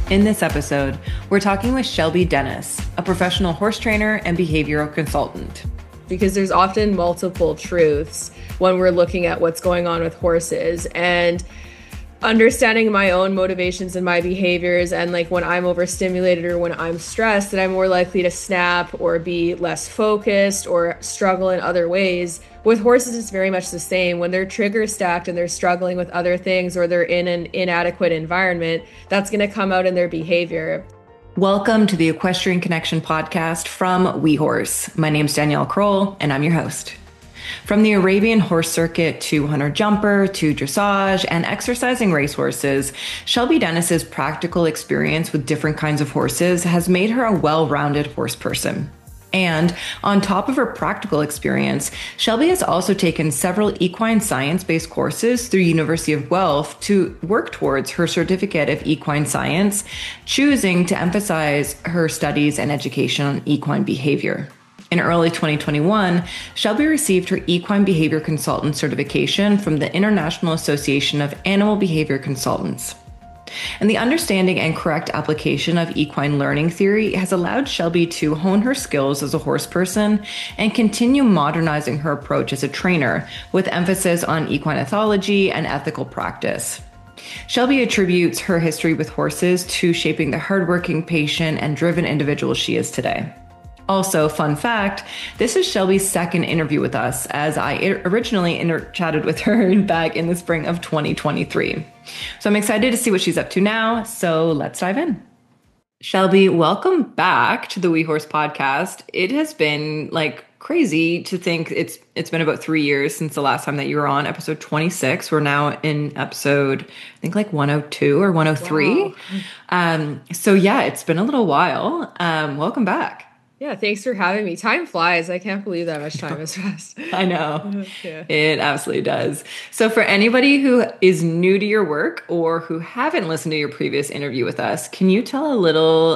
In this episode, we're talking with Shelby Dennis, a professional horse trainer and behavioral consultant. Because there's often multiple truths when we're looking at what's going on with horses, and understanding my own motivations and my behaviors, and like when I'm overstimulated or when I'm stressed, that I'm more likely to snap or be less focused or struggle in other ways. With horses, it's very much the same. When they're trigger stacked and they're struggling with other things, or they're in an inadequate environment, that's going to come out in their behavior. Welcome to the Equestrian Connection podcast from WeHorse. My name's Danielle Kroll, and I'm your host. From the Arabian horse circuit to hunter jumper to dressage and exercising racehorses, Shelby Dennis's practical experience with different kinds of horses has made her a well-rounded horse person. And on top of her practical experience, Shelby has also taken several equine science-based courses through University of Guelph to work towards her certificate of equine science, choosing to emphasize her studies and education on equine behavior. In early 2021, Shelby received her equine behavior consultant certification from the International Association of Animal Behavior Consultants. And the understanding and correct application of equine learning theory has allowed Shelby to hone her skills as a horse person and continue modernizing her approach as a trainer, with emphasis on equine ethology and ethical practice. Shelby attributes her history with horses to shaping the hardworking, patient, and driven individual she is today. Also, fun fact, this is Shelby's second interview with us, as I originally chatted with her back in the spring of 2023. So I'm excited to see what she's up to now. So let's dive in. Shelby, welcome back to the WeHorse podcast. It has been like crazy to think it's been about 3 years since the last time that you were on episode 26. We're now in episode, I think like 102 or 103. Wow. So yeah, it's been a little while. Welcome back. Yeah, thanks for having me. Time flies. I can't believe that much time has passed. I know. Yeah. It absolutely does. So for anybody who is new to your work or who haven't listened to your previous interview with us, can you tell a little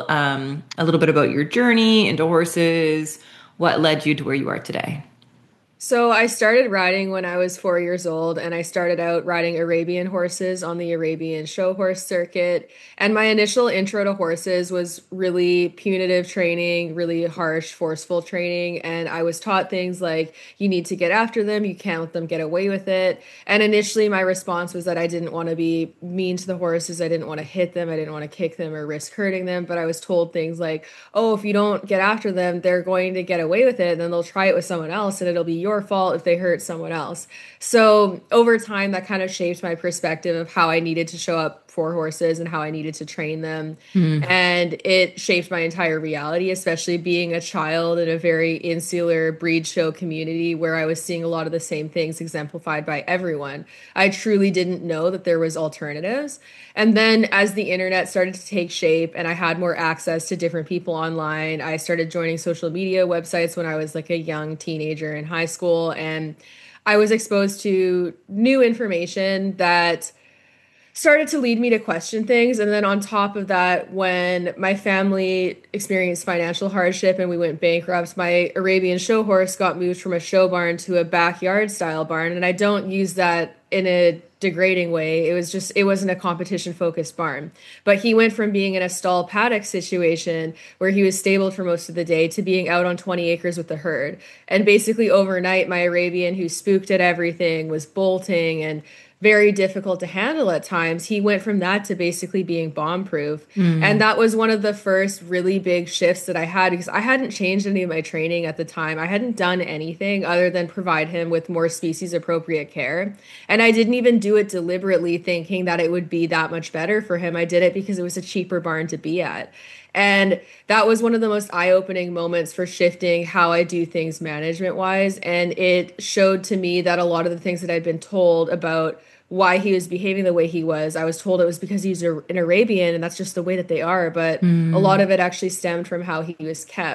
bit about your journey into horses? What led you to where you are today? So I started riding when I was 4 years old, and I started out riding Arabian horses on the Arabian show horse circuit. And my initial intro to horses was really punitive training, really harsh, forceful training. And I was taught things like, you need to get after them, you can't let them get away with it. And initially my response was that I didn't want to be mean to the horses. I didn't want to hit them. I didn't want to kick them or risk hurting them. But I was told things like, oh, if you don't get after them, they're going to get away with it. And then they'll try it with someone else, and it'll be your fault if they hurt someone else. So over time, that kind of shaped my perspective of how I needed to show up for horses and how I needed to train them. And it shaped my entire reality, especially being a child in a very insular breed show community where I was seeing a lot of the same things exemplified by everyone. I truly didn't know that there was alternatives. And then as the internet started to take shape and I had more access to different people online, I started joining social media websites when I was like a young teenager in high school. And I was exposed to new information that started to lead me to question things. And then on top of that, when my family experienced financial hardship and we went bankrupt, my Arabian show horse got moved from a show barn to a backyard style barn. And I don't use that in a degrading way. It wasn't a competition focused barn, but he went from being in a stall paddock situation where he was stabled for most of the day to being out on 20 acres with the herd. And basically overnight, my Arabian, who spooked at everything, was bolting and very difficult to handle at times, he went from that to basically being bomb-proof. And that was one of the first really big shifts that I had, because I hadn't changed any of my training at the time. I hadn't done anything other than provide him with more species-appropriate care. And I didn't even do it deliberately thinking that it would be that much better for him. I did it because it was a cheaper barn to be at. And that was one of the most eye-opening moments for shifting how I do things management-wise. And it showed to me that a lot of the things that I'd been told about why he was behaving the way he was, I was told it was because he's an Arabian and that's just the way that they are. But a lot of it actually stemmed from how he was kept.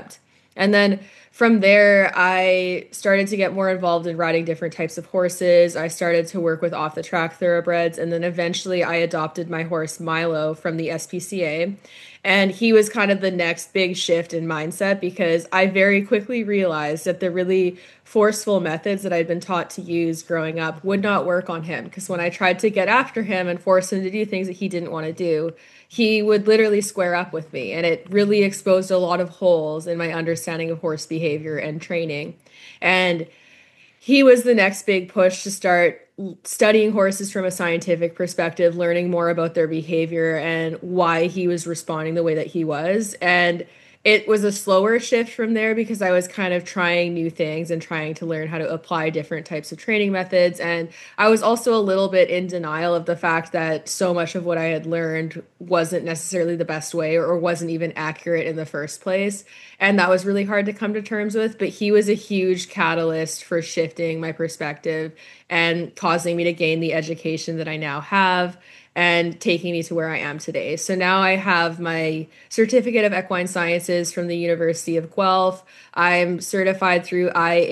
And then from there, I started to get more involved in riding different types of horses. I started to work with off the track thoroughbreds. And then eventually I adopted my horse Milo from the SPCA. And he was kind of the next big shift in mindset because I very quickly realized that the really forceful methods that I'd been taught to use growing up would not work on him. Because when I tried to get after him and force him to do things that he didn't want to do, he would literally square up with me. And it really exposed a lot of holes in my understanding of horse behavior and training. And he was the next big push to start studying horses from a scientific perspective, learning more about their behavior and why he was responding the way that he was. And it was a slower shift from there because I was kind of trying new things and trying to learn how to apply different types of training methods. And I was also a little bit in denial of the fact that so much of what I had learned wasn't necessarily the best way or wasn't even accurate in the first place. And that was really hard to come to terms with. But he was a huge catalyst for shifting my perspective and causing me to gain the education that I now have and taking me to where I am today. So now I have my certificate of equine sciences from the University of Guelph. I'm certified through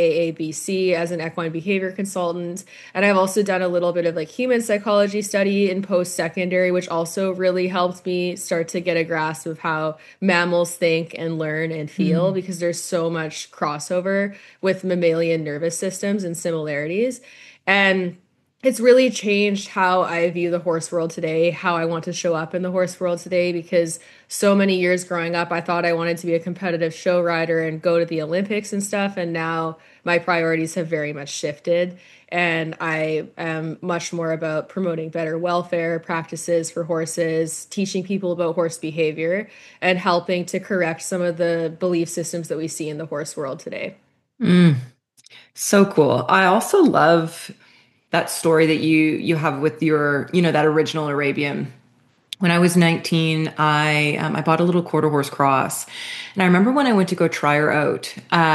IAABC as an equine behavior consultant. And I've also done a little bit of like human psychology study in post secondary, which also really helped me start to get a grasp of how mammals think and learn and feel because there's so much crossover with mammalian nervous systems and similarities. And it's really changed how I view the horse world today, how I want to show up in the horse world today, because so many years growing up, I thought I wanted to be a competitive show rider and go to the Olympics and stuff. And now my priorities have very much shifted. And I am much more about promoting better welfare practices for horses, teaching people about horse behavior, and helping to correct some of the belief systems that we see in the horse world today. Mm, so cool. I also love that story that you have with your, that original Arabian. When I was 19, I bought a little quarter horse cross, and I remember when I went to go try her out.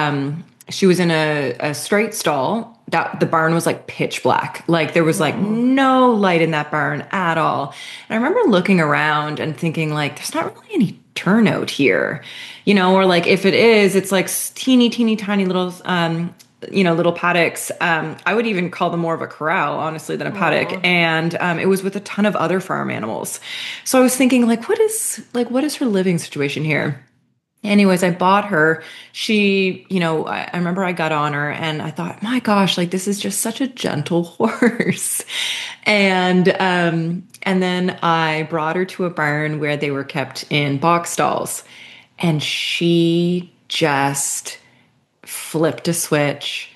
She was in a straight stall. That the barn was like pitch black, like there was like no light in that barn at all. And I remember looking around and thinking like, there's not really any turnout here, or like if it is, it's like teeny tiny little little paddocks. I would even call them more of a corral, honestly, than a paddock. And it was with a ton of other farm animals. So I was thinking, what is her living situation here? Anyways, I bought her. She, I remember I got on her and I thought, my gosh, like this is just such a gentle horse. And then I brought her to a barn where they were kept in box stalls, and she just flipped a switch.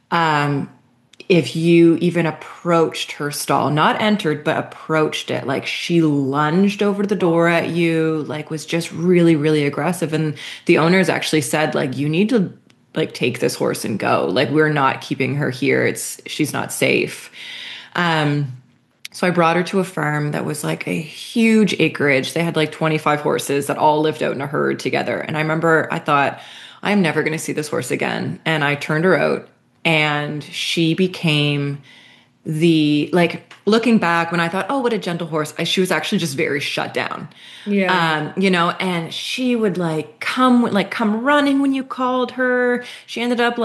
If you even approached her stall, not entered, but approached it, like she lunged over the door at you, like was just really, really aggressive. And the owners actually said, like, you need to like take this horse and go. Like, we're not keeping her here. She's not safe. So I brought her to a farm that was like a huge acreage. They had like 25 horses that all lived out in a herd together. And I remember I thought, I'm never going to see this horse again. And I turned her out, and she became looking back when I thought, oh, what a gentle horse. She was actually just very shut down. Yeah. And she would come running when you called her. She ended up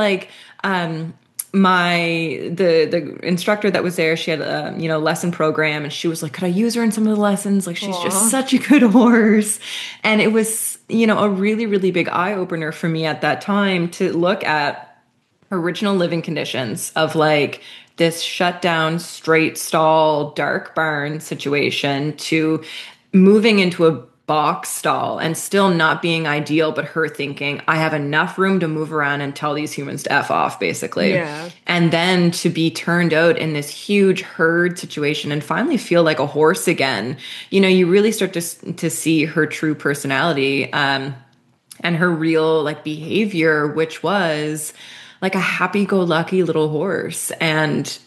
the instructor that was there, she had a lesson program, and she was like, could I use her in some of the lessons? Like, she's just such a good horse. And it was a really, really big eye opener for me at that time to look at original living conditions of like this shut down straight stall dark barn situation to moving into a box stall and still not being ideal, but her thinking, I have enough room to move around and tell these humans to F off, basically. Yeah. And then to be turned out in this huge herd situation and finally feel like a horse again. You really start to see her true personality, and her real like behavior, which was like a happy-go-lucky little horse. And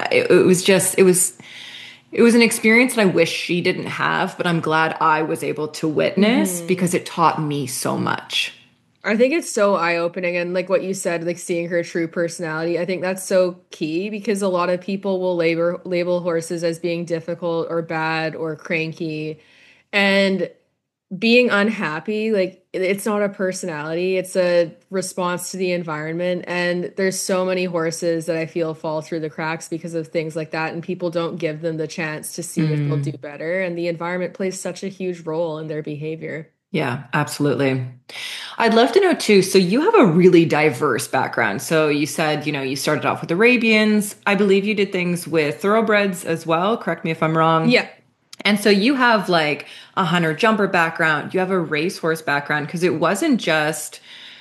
it was an experience that I wish she didn't have, but I'm glad I was able to witness because it taught me so much. I think it's so eye-opening, and like what you said, like seeing her true personality, I think that's so key because a lot of people will label horses as being difficult or bad or cranky. And being unhappy, like it's not a personality, it's a response to the environment. And there's so many horses that I feel fall through the cracks because of things like that. And people don't give them the chance to see if they'll do Mm, better. And the environment plays such a huge role in their behavior. yeah, absolutely. I'd love to know too. So you have a really diverse background. So you said, you started off with Arabians. I believe you did things with thoroughbreds as well. Correct me if I'm wrong. Yeah. And so you have like a hunter jumper background. You have a racehorse background because it wasn't just.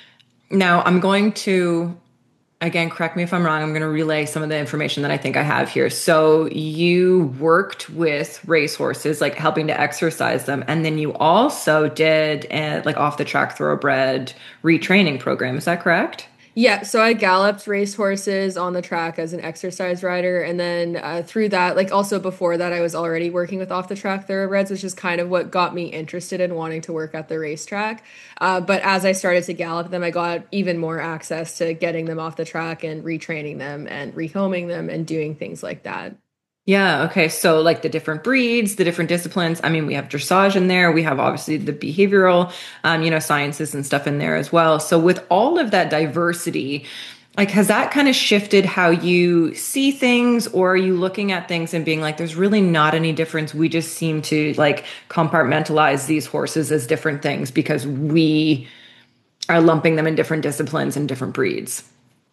Now I'm going to, again, correct me if I'm wrong. I'm going to relay some of the information that I think I have here. So you worked with racehorses, like helping to exercise them. And then you also did like off the track thoroughbred retraining program. Is that correct? Yeah, so I galloped race horses on the track as an exercise rider. And then through that, like also before that, I was already working with off the track thoroughbreds, which is kind of what got me interested in wanting to work at the racetrack. But as I started to gallop them, I got even more access to getting them off the track and retraining them and rehoming them and doing things like that. Yeah. Okay. So, like the different breeds, the different disciplines. I mean, we have dressage in there. We have obviously the behavioral, sciences and stuff in there as well. So, with all of that diversity, like, has that kind of shifted how you see things, or are you looking at things and being like, there's really not any difference? We just seem to like compartmentalize these horses as different things because we are lumping them in different disciplines and different breeds.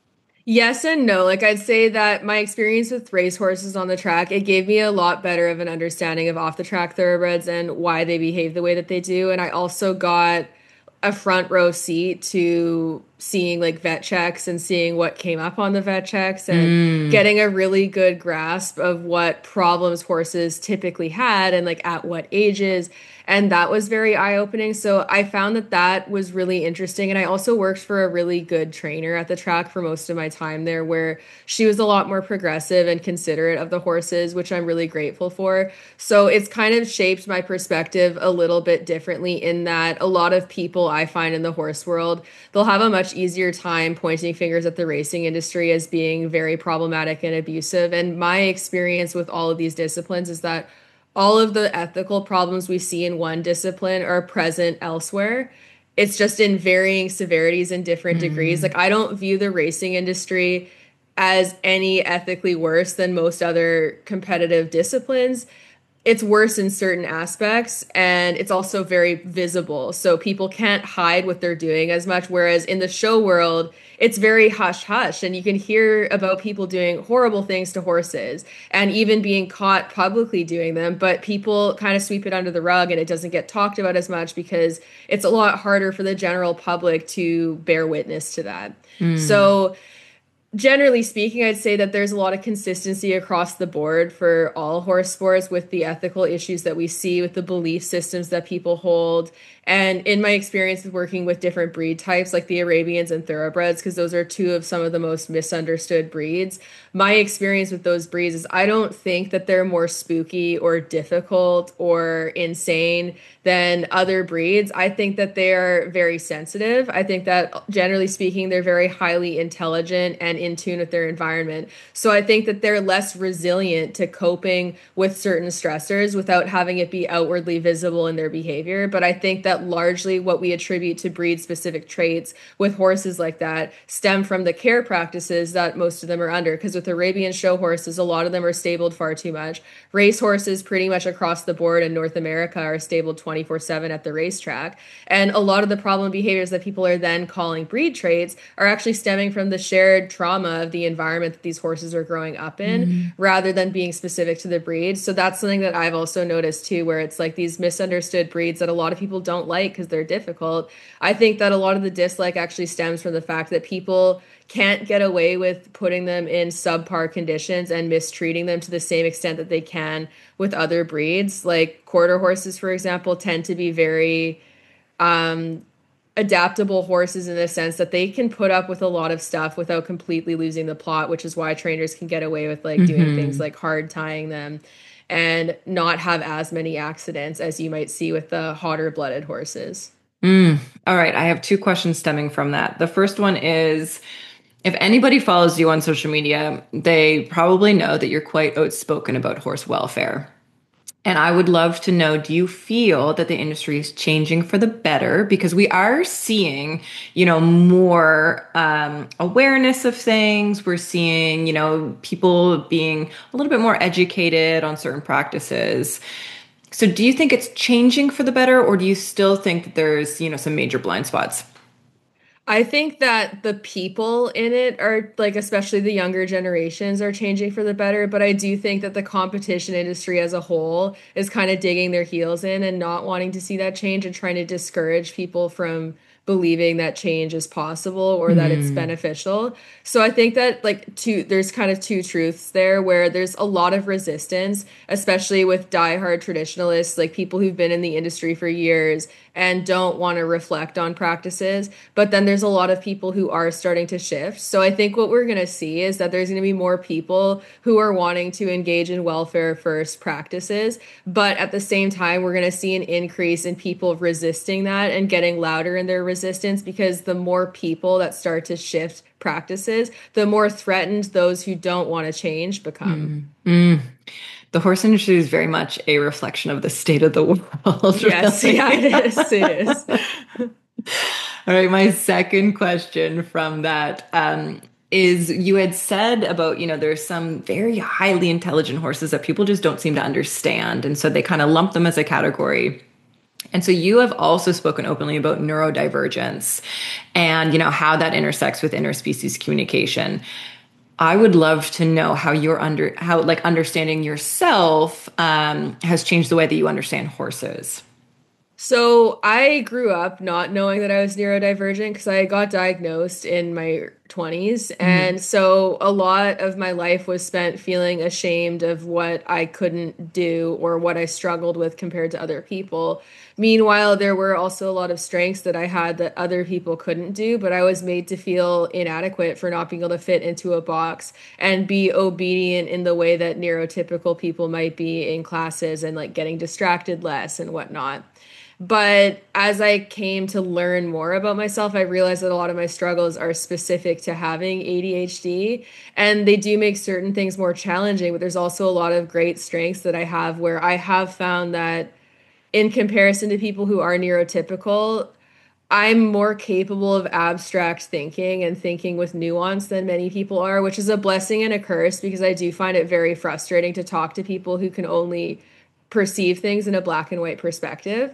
Yes and no. Like I'd say that my experience with racehorses on the track, it gave me a lot better of an understanding of off the track thoroughbreds and why they behave the way that they do. And I also got a front row seat to seeing like vet checks and seeing what came up on the vet checks and Mm, getting a really good grasp of what problems horses typically had and like at what ages. And that was very eye-opening. So I found that that was really interesting. And I also worked for a really good trainer at the track for most of my time there, where she was a lot more progressive and considerate of the horses, which I'm really grateful for. So it's kind of shaped my perspective a little bit differently in that a lot of people I find in the horse world, they'll have a much easier time pointing fingers at the racing industry as being very problematic and abusive. And my experience with all of these disciplines is that all of the ethical problems we see in one discipline are present elsewhere. It's just in varying severities and different degrees. mm, Like, I don't view the racing industry as any ethically worse than most other competitive disciplines. It's worse in certain aspects and it's also very visible. So people can't hide what they're doing as much. Whereas in the show world, it's very hush hush and you can hear about people doing horrible things to horses and even being caught publicly doing them. But people kind of sweep it under the rug and it doesn't get talked about as much because it's a lot harder for the general public to bear witness to that. mm. So, generally speaking, I'd say that there's a lot of consistency across the board for all horse sports with the ethical issues that we see, with the belief systems that people hold. And in my experience with working with different breed types, like the Arabians and thoroughbreds, because those are two of some of the most misunderstood breeds, my experience with those breeds is I don't think that they're more spooky or difficult or insane than other breeds. I think that they are very sensitive. I think that generally speaking, they're very highly intelligent and in tune with their environment. So I think that they're less resilient to coping with certain stressors without having it be outwardly visible in their behavior. But I think that largely what we attribute to breed specific traits with horses like that stem from the care practices that most of them are under. Because with Arabian show horses, a lot of them are stabled far too much. Race horses, pretty much across the board in North America, are stabled 24/7 at the racetrack. And a lot of the problem behaviors that people are then calling breed traits are actually stemming from the shared trauma of the environment that these horses are growing up in Mm. rather than being specific to the breed. So that's something that I've also noticed too, where it's like these misunderstood breeds that a lot of people don't like because they're difficult. I think that a lot of the dislike actually stems from the fact that people can't get away with putting them in subpar conditions and mistreating them to the same extent that they can with other breeds. Like quarter horses, for example, tend to be very adaptable horses in the sense that they can put up with a lot of stuff without completely losing the plot, which is why trainers can get away with like doing things Hmm. like hard tying them and not have as many accidents as you might see with the hotter blooded horses. Mm. All right. I have two questions stemming from that. The first one is if anybody follows you on social media, they probably know that you're quite outspoken about horse welfare. And I would love to know, do you feel that the industry is changing for the better? Because we are seeing, more awareness of things. We're seeing, people being a little bit more educated on certain practices. So do you think it's changing for the better, or do you still think that there's, some major blind spots? I think that the people in it are like, especially the younger generations, are changing for the better. But I do think that the competition industry as a whole is kind of digging their heels in and not wanting to see that change and trying to discourage people from believing that change is possible or that it's Mm, beneficial. So I think that there's kind of two truths there where there's a lot of resistance, especially with diehard traditionalists, like people who've been in the industry for years and don't want to reflect on practices. But then there's a lot of people who are starting to shift. So I think what we're going to see is that there's going to be more people who are wanting to engage in welfare first practices. But at the same time, we're going to see an increase in people resisting that and getting louder in their resistance, because the more people that start to shift practices, the more threatened those who don't want to change become. mm. The horse industry is very much a reflection of the state of the world, Yes, yeah, it really. is. It is. All right, my second question from that is you had said about, there's some very highly intelligent horses that people just don't seem to understand. And so they kind of lump them as a category. And so you have also spoken openly about neurodivergence and, how that intersects with interspecies communication. I would love to know how understanding yourself has changed the way that you understand horses. So I grew up not knowing that I was neurodivergent because I got diagnosed in my 20s. Mm-hmm. And so a lot of my life was spent feeling ashamed of what I couldn't do or what I struggled with compared to other people. Meanwhile, there were also a lot of strengths that I had that other people couldn't do, but I was made to feel inadequate for not being able to fit into a box and be obedient in the way that neurotypical people might be in classes and like getting distracted less and whatnot. But as I came to learn more about myself, I realized that a lot of my struggles are specific to having ADHD, and they do make certain things more challenging. But there's also a lot of great strengths that I have where I have found that in comparison to people who are neurotypical, I'm more capable of abstract thinking and thinking with nuance than many people are, which is a blessing and a curse because I do find it very frustrating to talk to people who can only perceive things in a black and white perspective.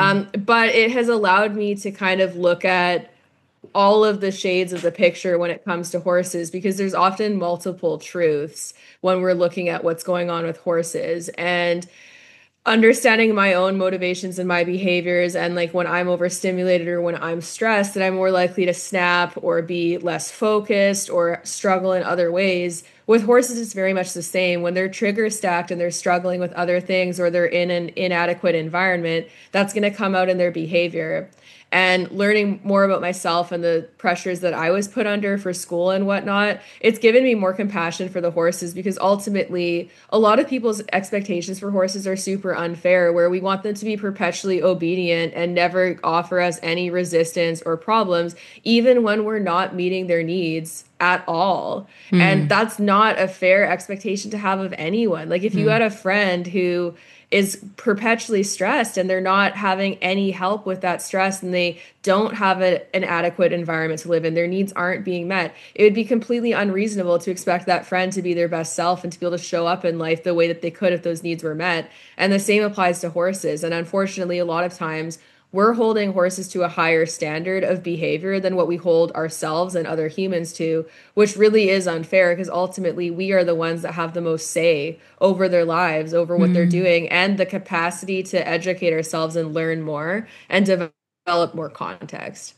But it has allowed me to kind of look at all of the shades of the picture when it comes to horses, because there's often multiple truths when we're looking at what's going on with horses. And understanding my own motivations and my behaviors, and like when I'm overstimulated or when I'm stressed, that I'm more likely to snap or be less focused or struggle in other ways. With horses, it's very much the same. When they're trigger stacked and they're struggling with other things or they're in an inadequate environment, that's going to come out in their behavior. And learning more about myself and the pressures that I was put under for school and whatnot, it's given me more compassion for the horses, because ultimately, a lot of people's expectations for horses are super unfair, where we want them to be perpetually obedient and never offer us any resistance or problems, even when we're not meeting their needs at all. And Mm, that's not a fair expectation to have of anyone. Like if you mm, had a friend who is perpetually stressed and they're not having any help with that stress and they don't have an adequate environment to live in, their needs aren't being met, it would be completely unreasonable to expect that friend to be their best self and to be able to show up in life the way that they could if those needs were met. And the same applies to horses. And unfortunately, a lot of times we're holding horses to a higher standard of behavior than what we hold ourselves and other humans to, which really is unfair because ultimately we are the ones that have the most say over their lives, over what they're mm, doing, and the capacity to educate ourselves and learn more and develop more context.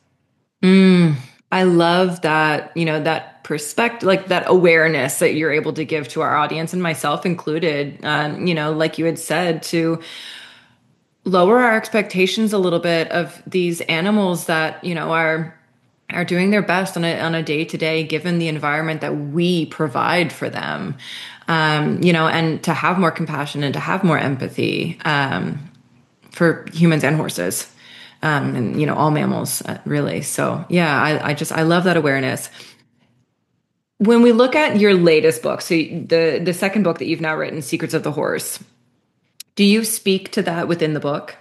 mm. I love that, that perspective, like that awareness that you're able to give to our audience and myself included, like you had said, to lower our expectations a little bit of these animals that, are doing their best on a day to day, given the environment that we provide for them, and to have more compassion and to have more empathy for humans and horses, and all mammals, really. So yeah, I love that awareness. When we look at your latest book, so the second book that you've now written, Secrets of the Horse, Do you speak to that within the book?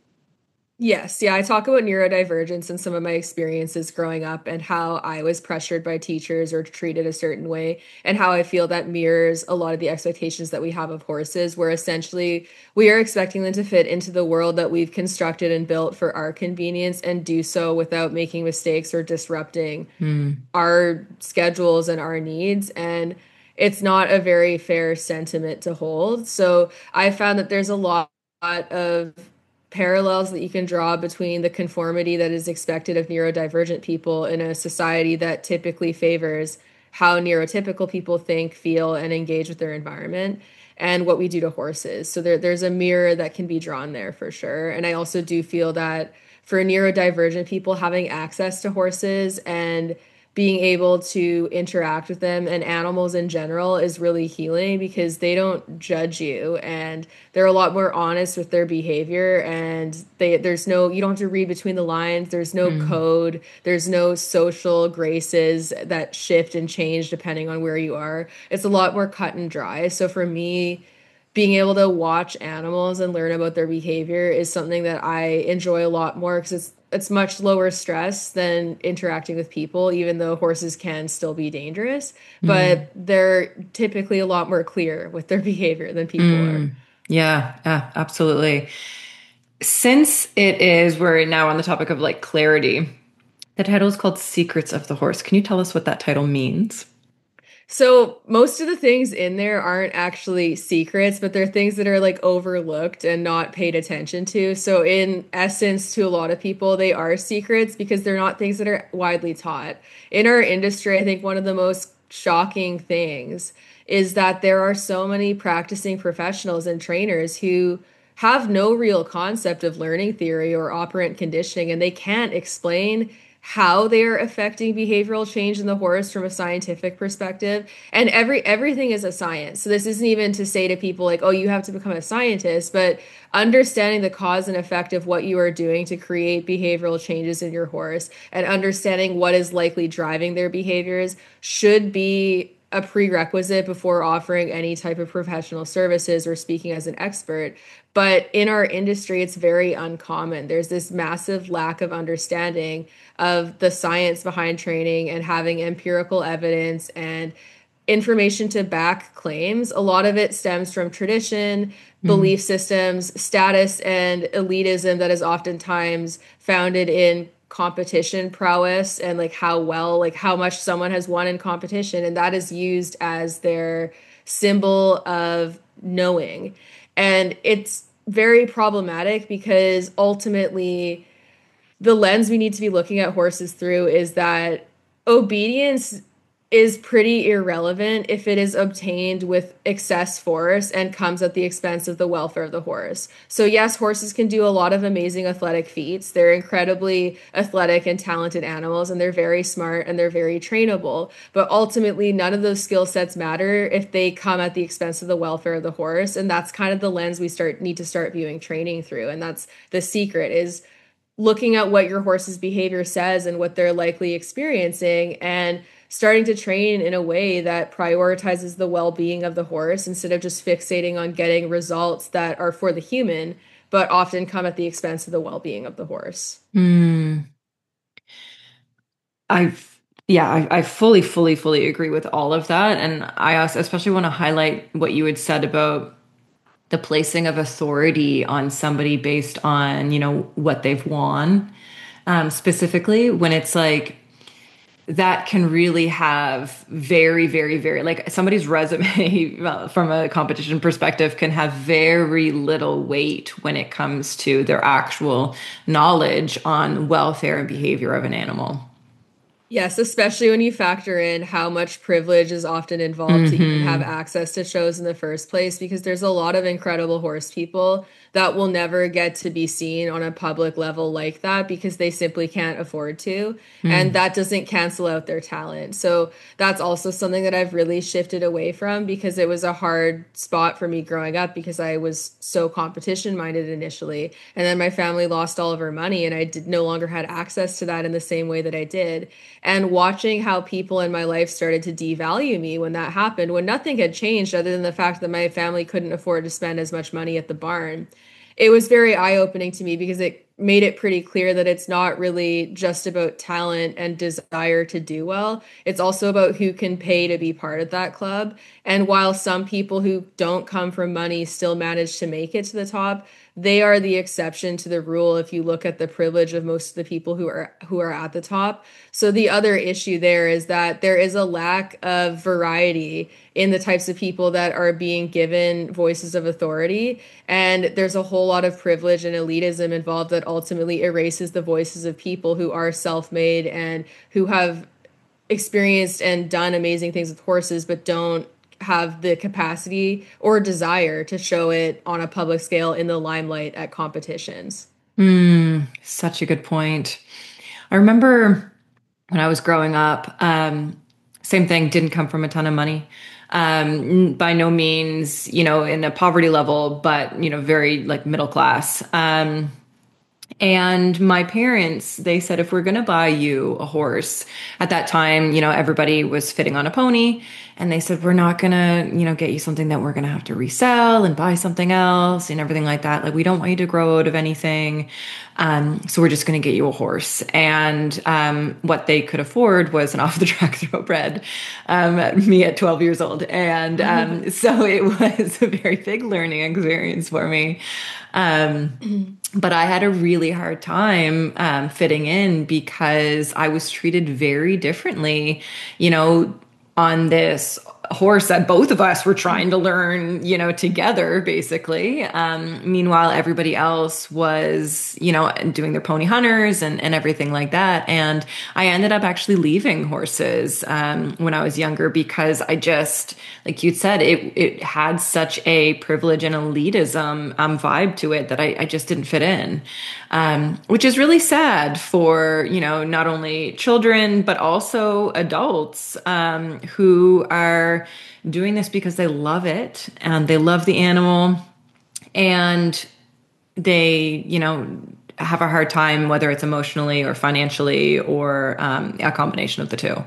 Yes, yeah, I talk about neurodivergence and some of my experiences growing up and how I was pressured by teachers or treated a certain way, and how I feel that mirrors a lot of the expectations that we have of horses, where essentially we are expecting them to fit into the world that we've constructed and built for our convenience and do so without making mistakes or disrupting Hmm. our schedules and our needs. And it's not a very fair sentiment to hold. So I found that there's a lot of parallels that you can draw between the conformity that is expected of neurodivergent people in a society that typically favors how neurotypical people think, feel, and engage with their environment, and what we do to horses. So there's a mirror that can be drawn there for sure. And I also do feel that for neurodivergent people, having access to horses and being able to interact with them and animals in general is really healing because they don't judge you and they're a lot more honest with their behavior, and there's no, you don't have to read between the lines, there's no Hmm. code, there's no social graces that shift and change depending on where you are. It's a lot more cut and dry. So for me, being able to watch animals and learn about their behavior is something that I enjoy a lot more because it's much lower stress than interacting with people, even though horses can still be dangerous, Hmm. but they're typically a lot more clear with their behavior than people are. Hmm. Yeah, yeah, absolutely. Since we're now on the topic of like clarity, the title is called Secrets of the Horse. Can you tell us what that title means? So most of the things in there aren't actually secrets, but they're things that are like overlooked and not paid attention to. So in essence, to a lot of people, they are secrets because they're not things that are widely taught. In our industry, I think one of the most shocking things is that there are so many practicing professionals and trainers who have no real concept of learning theory or operant conditioning, and they can't explain how they are affecting behavioral change in the horse from a scientific perspective. And everything is a science. So this isn't even to say to people like, oh, you have to become a scientist, but understanding the cause and effect of what you are doing to create behavioral changes in your horse and understanding what is likely driving their behaviors should be a prerequisite before offering any type of professional services or speaking as an expert. But in our industry, it's very uncommon. There's this massive lack of understanding of the science behind training and having empirical evidence and information to back claims. A lot of it stems from tradition, belief Hmm. systems, status, and elitism that is oftentimes founded in competition prowess and like how well, like how much someone has won in competition. And that is used as their symbol of knowing. And it's very problematic because ultimately, the lens we need to be looking at horses through is that obedience is pretty irrelevant if it is obtained with excess force and comes at the expense of the welfare of the horse. So, yes, horses can do a lot of amazing athletic feats. They're incredibly athletic and talented animals, and they're very smart and they're very trainable. But ultimately, none of those skill sets matter if they come at the expense of the welfare of the horse. And that's kind of the lens we need to start viewing training through. And that's the secret is looking at what your horse's behavior says and what they're likely experiencing and starting to train in a way that prioritizes the well-being of the horse instead of just fixating on getting results that are for the human but often come at the expense of the well-being of the horse. Hmm. I've yeah, I fully, fully, fully agree with all of that. And I also especially want to highlight what you had said about the placing of authority on somebody based on, what they've won. Specifically when it's like that can really have very, very, very, like somebody's resume well, from a competition perspective can have very little weight when it comes to their actual knowledge on welfare and behavior of an animal. Yes, especially when you factor in how much privilege is often involved to even have Hmm. access to shows in the first place, because there's a lot of incredible horse people that will never get to be seen on a public level like that because they simply can't afford to. And Mm. that doesn't cancel out their talent. So that's also something that I've really shifted away from because it was a hard spot for me growing up because I was so competition minded initially. And then my family lost all of our money and I did no longer had access to that in the same way that I did. And watching how people in my life started to devalue me when that happened, when nothing had changed other than the fact that my family couldn't afford to spend as much money at the barn, it was very eye-opening to me because it made it pretty clear that it's not really just about talent and desire to do well. It's also about who can pay to be part of that club. And while some people who don't come from money still manage to make it to the top, they are the exception to the rule if you look at the privilege of most of the people who are at the top. So the other issue there is that there is a lack of variety in the types of people that are being given voices of authority. And there's a whole lot of privilege and elitism involved that ultimately erases the voices of people who are self-made and who have experienced and done amazing things with horses, but don't have the capacity or desire to show it on a public scale in the limelight at competitions. Such a good point. I remember when I was growing up, same thing, didn't come from a ton of money. By no means, in a poverty level, but, very like middle class. And my parents, they said, if we're going to buy you a horse at that time, everybody was fitting on a pony. And they said, we're not going to, get you something that we're going to have to resell and buy something else and everything like that. Like, we don't want you to grow out of anything. So we're just going to get you a horse. And what they could afford was an off the track thoroughbred, me at 12 years old. And so it was a very big learning experience for me. But I had a really hard time fitting in because I was treated very differently, on this horse that both of us were trying to learn, together, basically. Meanwhile, everybody else was, doing their pony hunters and everything like that. And I ended up actually leaving horses when I was younger because I just, like you'd said, it had such a privilege and elitism vibe to it that I just didn't fit in. Which is really sad for, not only children, but also adults who are doing this because they love it and they love the animal and they, have a hard time, whether it's emotionally or financially or a combination of the two.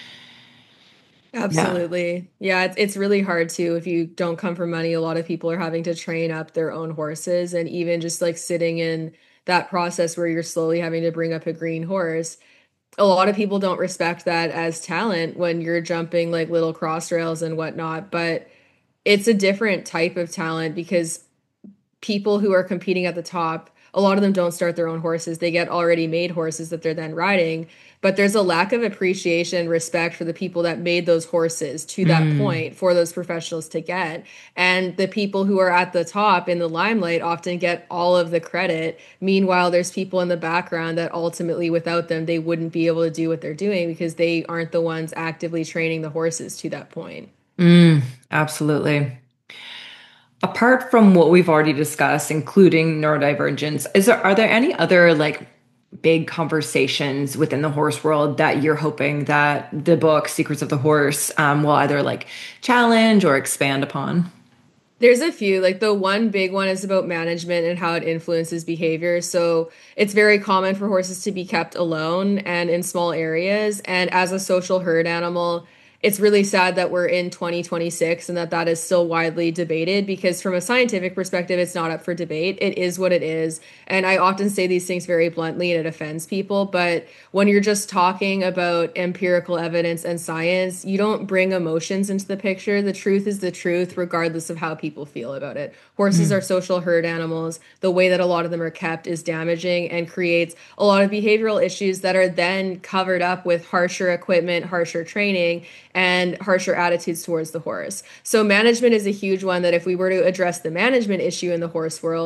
Yeah. Absolutely. Yeah, it's really hard too if you don't come from money. A lot of people are having to train up their own horses and even just like sitting in that process where you're slowly having to bring up a green horse. A lot of people don't respect that as talent when you're jumping like little cross rails and whatnot, but it's a different type of talent because people who are competing at the top, a lot of them don't start their own horses. They get already made horses that they're then riding. But there's a lack of appreciation and respect for the people that made those horses to that Mm. point for those professionals to get. And the people who are at the top in the limelight often get all of the credit. Meanwhile, there's people in the background that ultimately, without them, they wouldn't be able to do what they're doing because they aren't the ones actively training the horses to that point. Absolutely. Apart from what we've already discussed, including neurodivergence, are there any other like big conversations within the horse world that you're hoping that the book Secrets of the Horse will either like challenge or expand upon? There's a few, like the one big one is about management and how it influences behavior. So it's very common for horses to be kept alone and in small areas. And as a social herd animal, it's really sad that we're in 2026 and that is still widely debated because from a scientific perspective, it's not up for debate. It is what it is. And I often say these things very bluntly and it offends people. But when you're just talking about empirical evidence and science, you don't bring emotions into the picture. The truth is the truth, regardless of how people feel about it. Horses are social herd animals. The way that a lot of them are kept is damaging and creates a lot of behavioral issues that are then covered up with harsher equipment, harsher training, and harsher attitudes towards the horse. So management is a huge one that if we were to address the management issue in the horse world,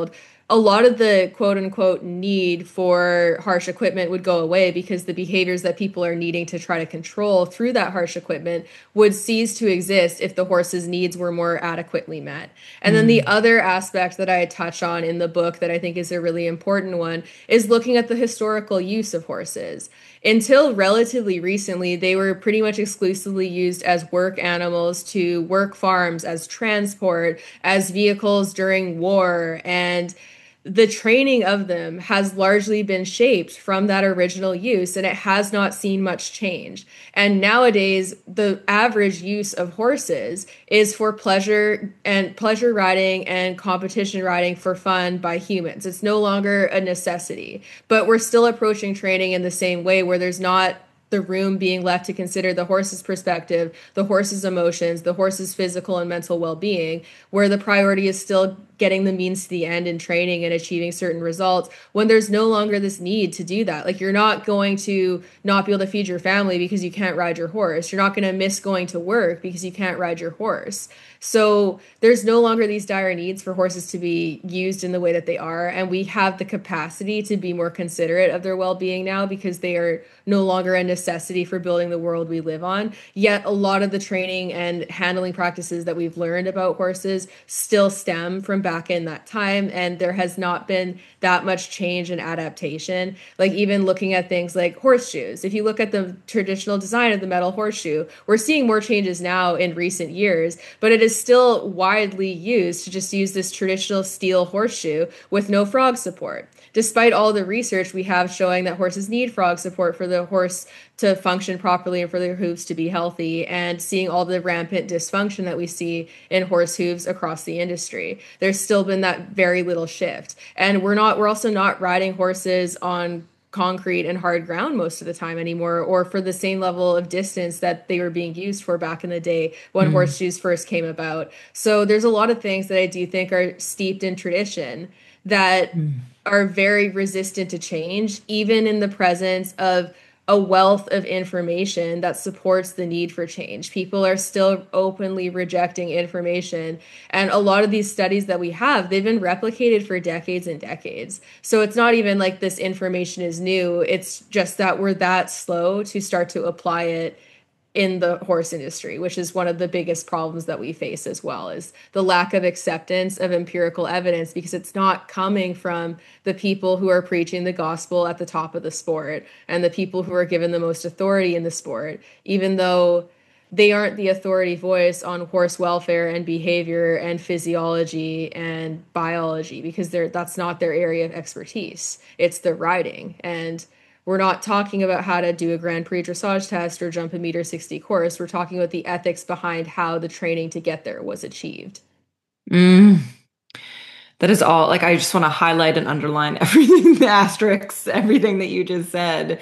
a lot of the quote unquote need for harsh equipment would go away because the behaviors that people are needing to try to control through that harsh equipment would cease to exist if the horse's needs were more adequately met. And then the other aspect that I touch on in the book that I think is a really important one is looking at the historical use of horses. Until relatively recently, they were pretty much exclusively used as work animals to work farms, as transport, as vehicles during war, and the training of them has largely been shaped from that original use, and it has not seen much change. And nowadays, the average use of horses is for pleasure and pleasure riding and competition riding for fun by humans. It's no longer a necessity, but we're still approaching training in the same way, where there's not the room being left to consider the horse's perspective, the horse's emotions, the horse's physical and mental well-being, where the priority is still getting the means to the end in training and achieving certain results, when there's no longer this need to do that. Like, you're not going to not be able to feed your family because you can't ride your horse. You're not going to miss going to work because you can't ride your horse. So there's no longer these dire needs for horses to be used in the way that they are. And we have the capacity to be more considerate of their well-being now because they are no longer a necessity for building the world we live on. Yet a lot of the training and handling practices that we've learned about horses still stem from back in that time. And there has not been that much change and adaptation. Like, even looking at things like horseshoes, if you look at the traditional design of the metal horseshoe, we're seeing more changes now in recent years, but it is still widely used to just use this traditional steel horseshoe with no frog support. Despite all the research we have showing that horses need frog support for the horse to function properly and for their hooves to be healthy, and seeing all the rampant dysfunction that we see in horse hooves across the industry, there's still been that very little shift. And we're also not riding horses on concrete and hard ground most of the time anymore, or for the same level of distance that they were being used for back in the day when horseshoes first came about. So there's a lot of things that I do think are steeped in tradition that are very resistant to change, even in the presence of a wealth of information that supports the need for change. People are still openly rejecting information. And a lot of these studies that we have, they've been replicated for decades and decades. So it's not even like this information is new. It's just that we're that slow to start to apply it in the horse industry, which is one of the biggest problems that we face as well, is the lack of acceptance of empirical evidence, because it's not coming from the people who are preaching the gospel at the top of the sport and the people who are given the most authority in the sport, even though they aren't the authority voice on horse welfare and behavior and physiology and biology, because that's not their area of expertise. It's the riding. And we're not talking about how to do a Grand Prix dressage test or jump a meter 60 course. We're talking about the ethics behind how the training to get there was achieved. That is all. Like, I just want to highlight and underline everything, the asterisks, everything that you just said.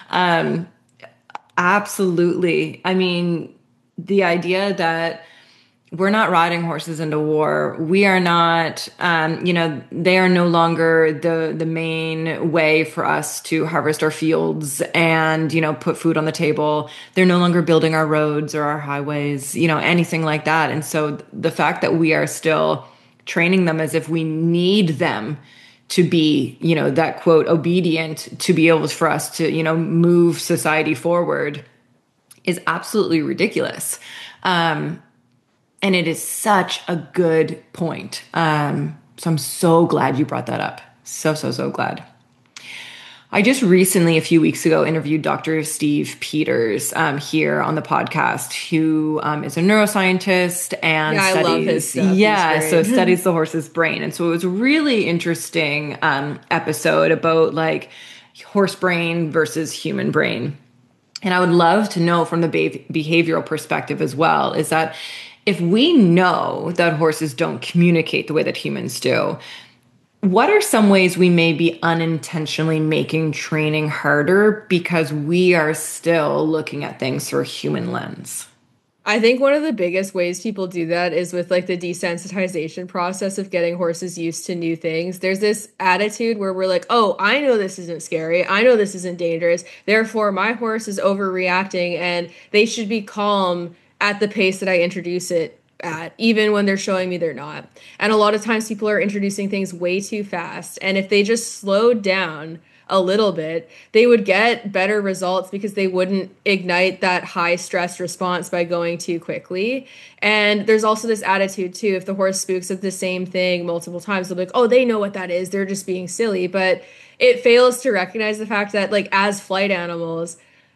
Absolutely. I mean, the idea that we're not riding horses into war. We are not, they are no longer the main way for us to harvest our fields and, put food on the table. They're no longer building our roads or our highways, anything like that. And so the fact that we are still training them as if we need them to be, that quote, obedient to be able for us to, move society forward is absolutely ridiculous. And it is such a good point. So I'm so glad you brought that up. So glad. I just recently, a few weeks ago, interviewed Dr. Steve Peters here on the podcast, who is a neuroscientist and studies. I love his stuff. So studies the horse's brain. And so it was a really interesting episode about like horse brain versus human brain. And I would love to know from the behavioral perspective as well, is that if we know that horses don't communicate the way that humans do, what are some ways we may be unintentionally making training harder because we are still looking at things through a human lens? I think one of the biggest ways people do that is with like the desensitization process of getting horses used to new things. There's this attitude where we're like, oh, I know this isn't scary. I know this isn't dangerous. Therefore, my horse is overreacting and they should be calm at the pace that I introduce it at, even when they're showing me they're not. And a lot of times people are introducing things way too fast. And if they just slowed down a little bit, they would get better results because they wouldn't ignite that high stress response by going too quickly. And there's also this attitude too, if the horse spooks at the same thing multiple times, they'll be like, oh, they know what that is. They're just being silly. But it fails to recognize the fact that, like, as flight animals,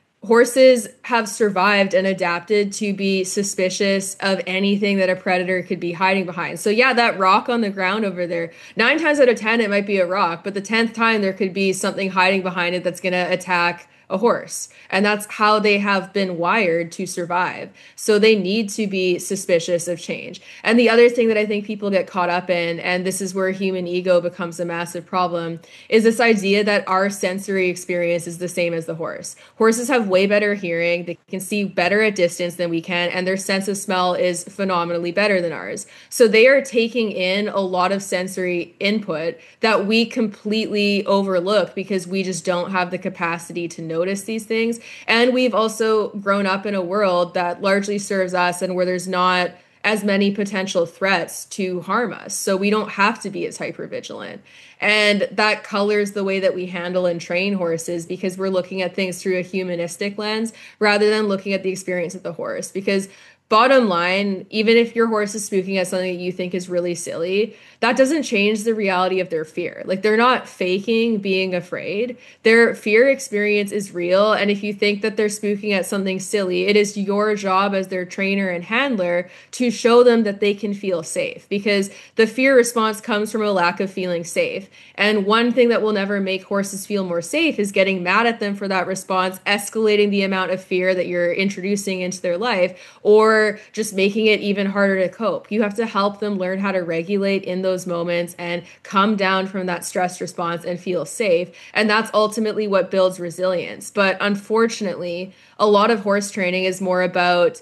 horses have survived and adapted to be suspicious of anything that a predator could be hiding behind. So yeah, that rock on the ground over there, 9 times out of 10, it might be a rock, but the 10th time there could be something hiding behind it that's going to attack a horse. And that's how they have been wired to survive. So they need to be suspicious of change. And the other thing that I think people get caught up in, and this is where human ego becomes a massive problem, is this idea that our sensory experience is the same as the horse. Horses have way better hearing. They can see better at distance than we can, and their sense of smell is phenomenally better than ours. So they are taking in a lot of sensory input that we completely overlook because we just don't have the capacity to notice these things. And we've also grown up in a world that largely serves us and where there's not as many potential threats to harm us. So we don't have to be as hypervigilant. And that colors the way that we handle and train horses because we're looking at things through a humanistic lens rather than looking at the experience of the horse. Because bottom line, even if your horse is spooking at something that you think is really silly, that doesn't change the reality of their fear. Like, they're not faking being afraid. Their fear experience is real. And if you think that they're spooking at something silly, it is your job as their trainer and handler to show them that they can feel safe, because the fear response comes from a lack of feeling safe. And one thing that will never make horses feel more safe is getting mad at them for that response, escalating the amount of fear that you're introducing into their life, or just making it even harder to cope. You have to help them learn how to regulate in those moments and come down from that stress response and feel safe. And that's ultimately what builds resilience. But unfortunately, a lot of horse training is more about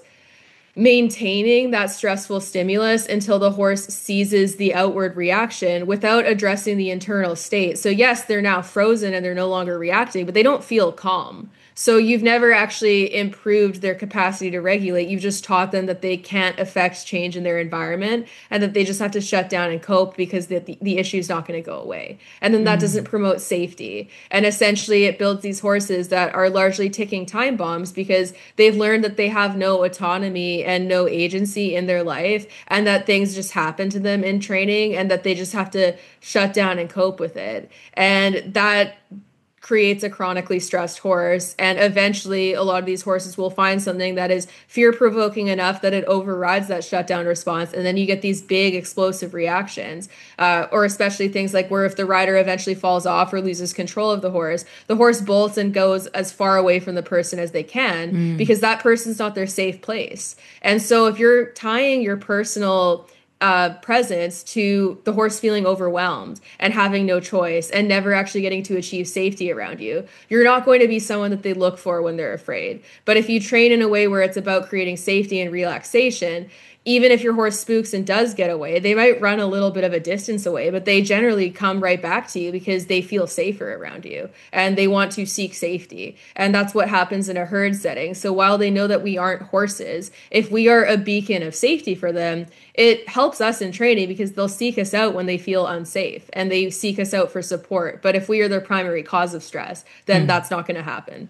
maintaining that stressful stimulus until the horse seizes the outward reaction without addressing the internal state. So yes, they're now frozen and they're no longer reacting, but they don't feel calm. So you've never actually improved their capacity to regulate. You've just taught them that they can't affect change in their environment and that they just have to shut down and cope because the issue is not going to go away. And then that doesn't promote safety. And essentially it builds these horses that are largely ticking time bombs because they've learned that they have no autonomy and no agency in their life, and that things just happen to them in training and that they just have to shut down and cope with it. And that creates a chronically stressed horse. And eventually a lot of these horses will find something that is fear-provoking enough that it overrides that shutdown response. And then you get these big explosive reactions, or especially things like where if the rider eventually falls off or loses control of the horse bolts and goes as far away from the person as they can because that person's not their safe place. And so if you're tying your personal presence to the horse feeling overwhelmed and having no choice and never actually getting to achieve safety around you, you're not going to be someone that they look for when they're afraid. But if you train in a way where it's about creating safety and relaxation, even if your horse spooks and does get away, they might run a little bit of a distance away, but they generally come right back to you because they feel safer around you and they want to seek safety. And that's what happens in a herd setting. So while they know that we aren't horses, if we are a beacon of safety for them, it helps us in training because they'll seek us out when they feel unsafe and they seek us out for support. But if we are their primary cause of stress, then that's not going to happen.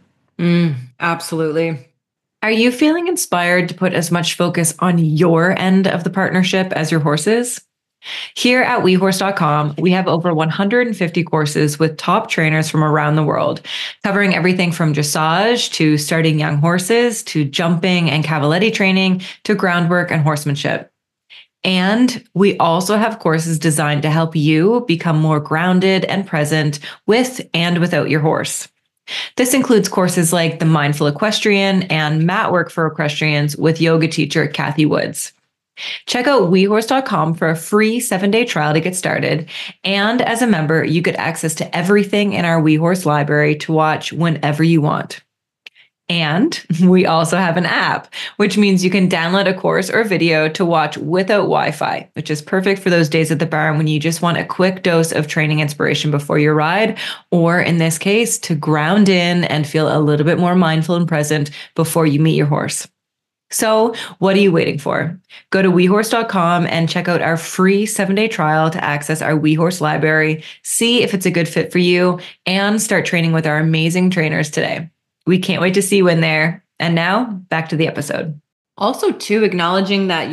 Absolutely. Are you feeling inspired to put as much focus on your end of the partnership as your horses? Here at WeHorse.com, we have over 150 courses with top trainers from around the world, covering everything from dressage to starting young horses to jumping and cavaletti training to groundwork and horsemanship. And we also have courses designed to help you become more grounded and present with and without your horse. This includes courses like the Mindful Equestrian and Mat Work for Equestrians with yoga teacher Kathy Woods. Check out WeHorse.com for a free 7-day trial to get started. And as a member, you get access to everything in our WeHorse library to watch whenever you want. And we also have an app, which means you can download a course or video to watch without Wi-Fi, which is perfect for those days at the barn when you just want a quick dose of training inspiration before your ride, or in this case, to ground in and feel a little bit more mindful and present before you meet your horse. So, what are you waiting for? Go to wehorse.com and check out our free 7-day trial to access our WeHorse library, see if it's a good fit for you, and start training with our amazing trainers today. We can't wait to see you in there. And now, back to the episode. Also, too, acknowledging that,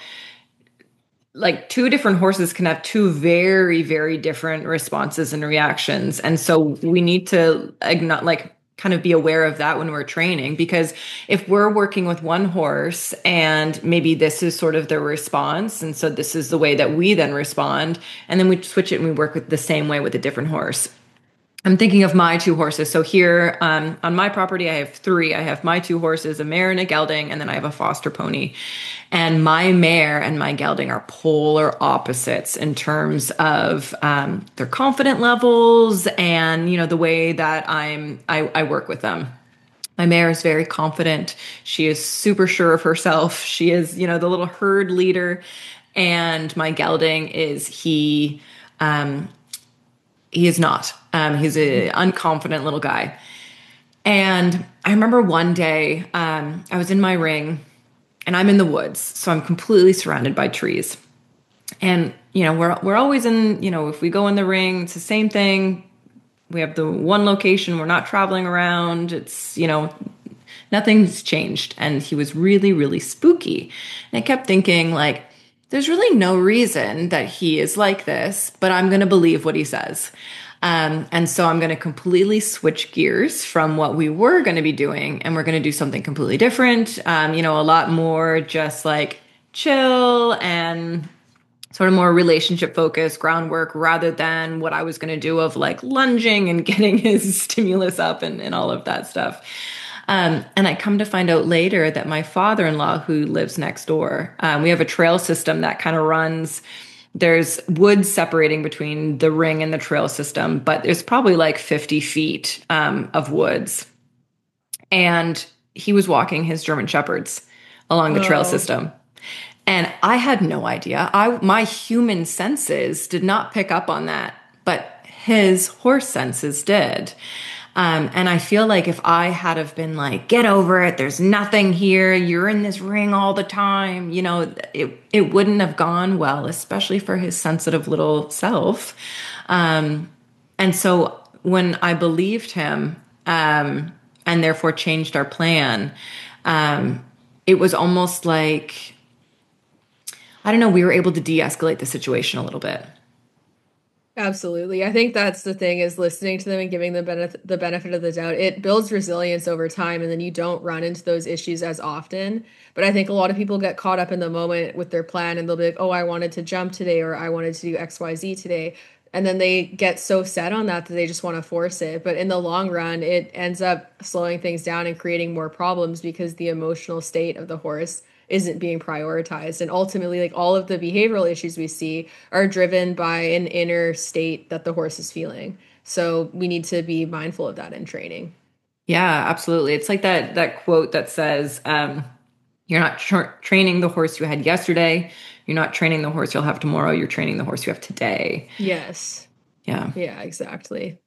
like two different horses can have two very, very different responses and reactions. And so we need to kind of be aware of that when we're training, because if we're working with one horse and maybe this is sort of the response, and so this is the way that we then respond, and then we switch it and we work with the same way with a different horse. I'm thinking of my two horses. So here on my property, I have three. I have my two horses, a mare and a gelding, and then I have a foster pony. And my mare and my gelding are polar opposites in terms of their confident levels and the way that I work with them. My mare is very confident. She is super sure of herself. She is the little herd leader, and my gelding is he is not. He's an unconfident little guy. And I remember one day I was in my ring and I'm in the woods. So I'm completely surrounded by trees. And, we're always in, if we go in the ring, it's the same thing. We have the one location. We're not traveling around. It's, nothing's changed. And he was really, really spooky. And I kept thinking, like, there's really no reason that he is like this, but I'm going to believe what he says. And so I'm going to completely switch gears from what we were going to be doing, and we're going to do something completely different. A lot more just like chill and sort of more relationship focused groundwork rather than what I was going to do of like lunging and getting his stimulus up and all of that stuff. And I come to find out later that my father-in-law, who lives next door, we have a trail system that kind of runs. There's woods separating between the ring and the trail system, but there's probably like 50 feet of woods. And he was walking his German Shepherds along the trail Oh, system. And I had no idea. My human senses did not pick up on that, but his horse senses did. And I feel like if I had have been like, get over it, there's nothing here, you're in this ring all the time, it wouldn't have gone well, especially for his sensitive little self. And so when I believed him, and therefore changed our plan, it was almost like, I don't know, we were able to de-escalate the situation a little bit. absolutely. I think that's the thing, is listening to them and giving them the benefit of the doubt. It builds resilience over time, and then you don't run into those issues as often. But I think a lot of people get caught up in the moment with their plan, and they'll be like, "Oh, I wanted to jump today," or "I wanted to do XYZ today." And then they get so set on that they just want to force it. But in the long run, it ends up slowing things down and creating more problems because the emotional state of the horse isn't being prioritized. And ultimately, like, all of the behavioral issues we see are driven by an inner state that the horse is feeling. So we need to be mindful of that in training. Yeah, absolutely. It's like that quote that says, "You're not training the horse you had yesterday. You're not training the horse you'll have tomorrow. You're training the horse you have today." Yes. Yeah. Yeah, exactly.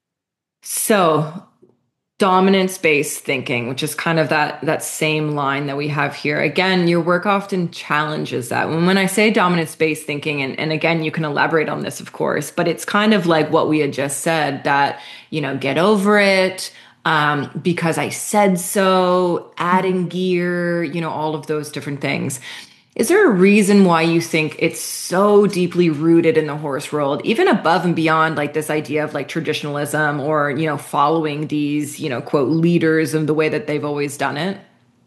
So dominance-based thinking, which is kind of that same line that we have here. Again, your work often challenges that. When I say dominance-based thinking, and again, you can elaborate on this, of course, but it's kind of like what we had just said, that, get over it, because I said so, adding gear, all of those different things. Is there a reason why you think it's so deeply rooted in the horse world, even above and beyond like this idea of like traditionalism or, following these, quote, leaders and the way that they've always done it?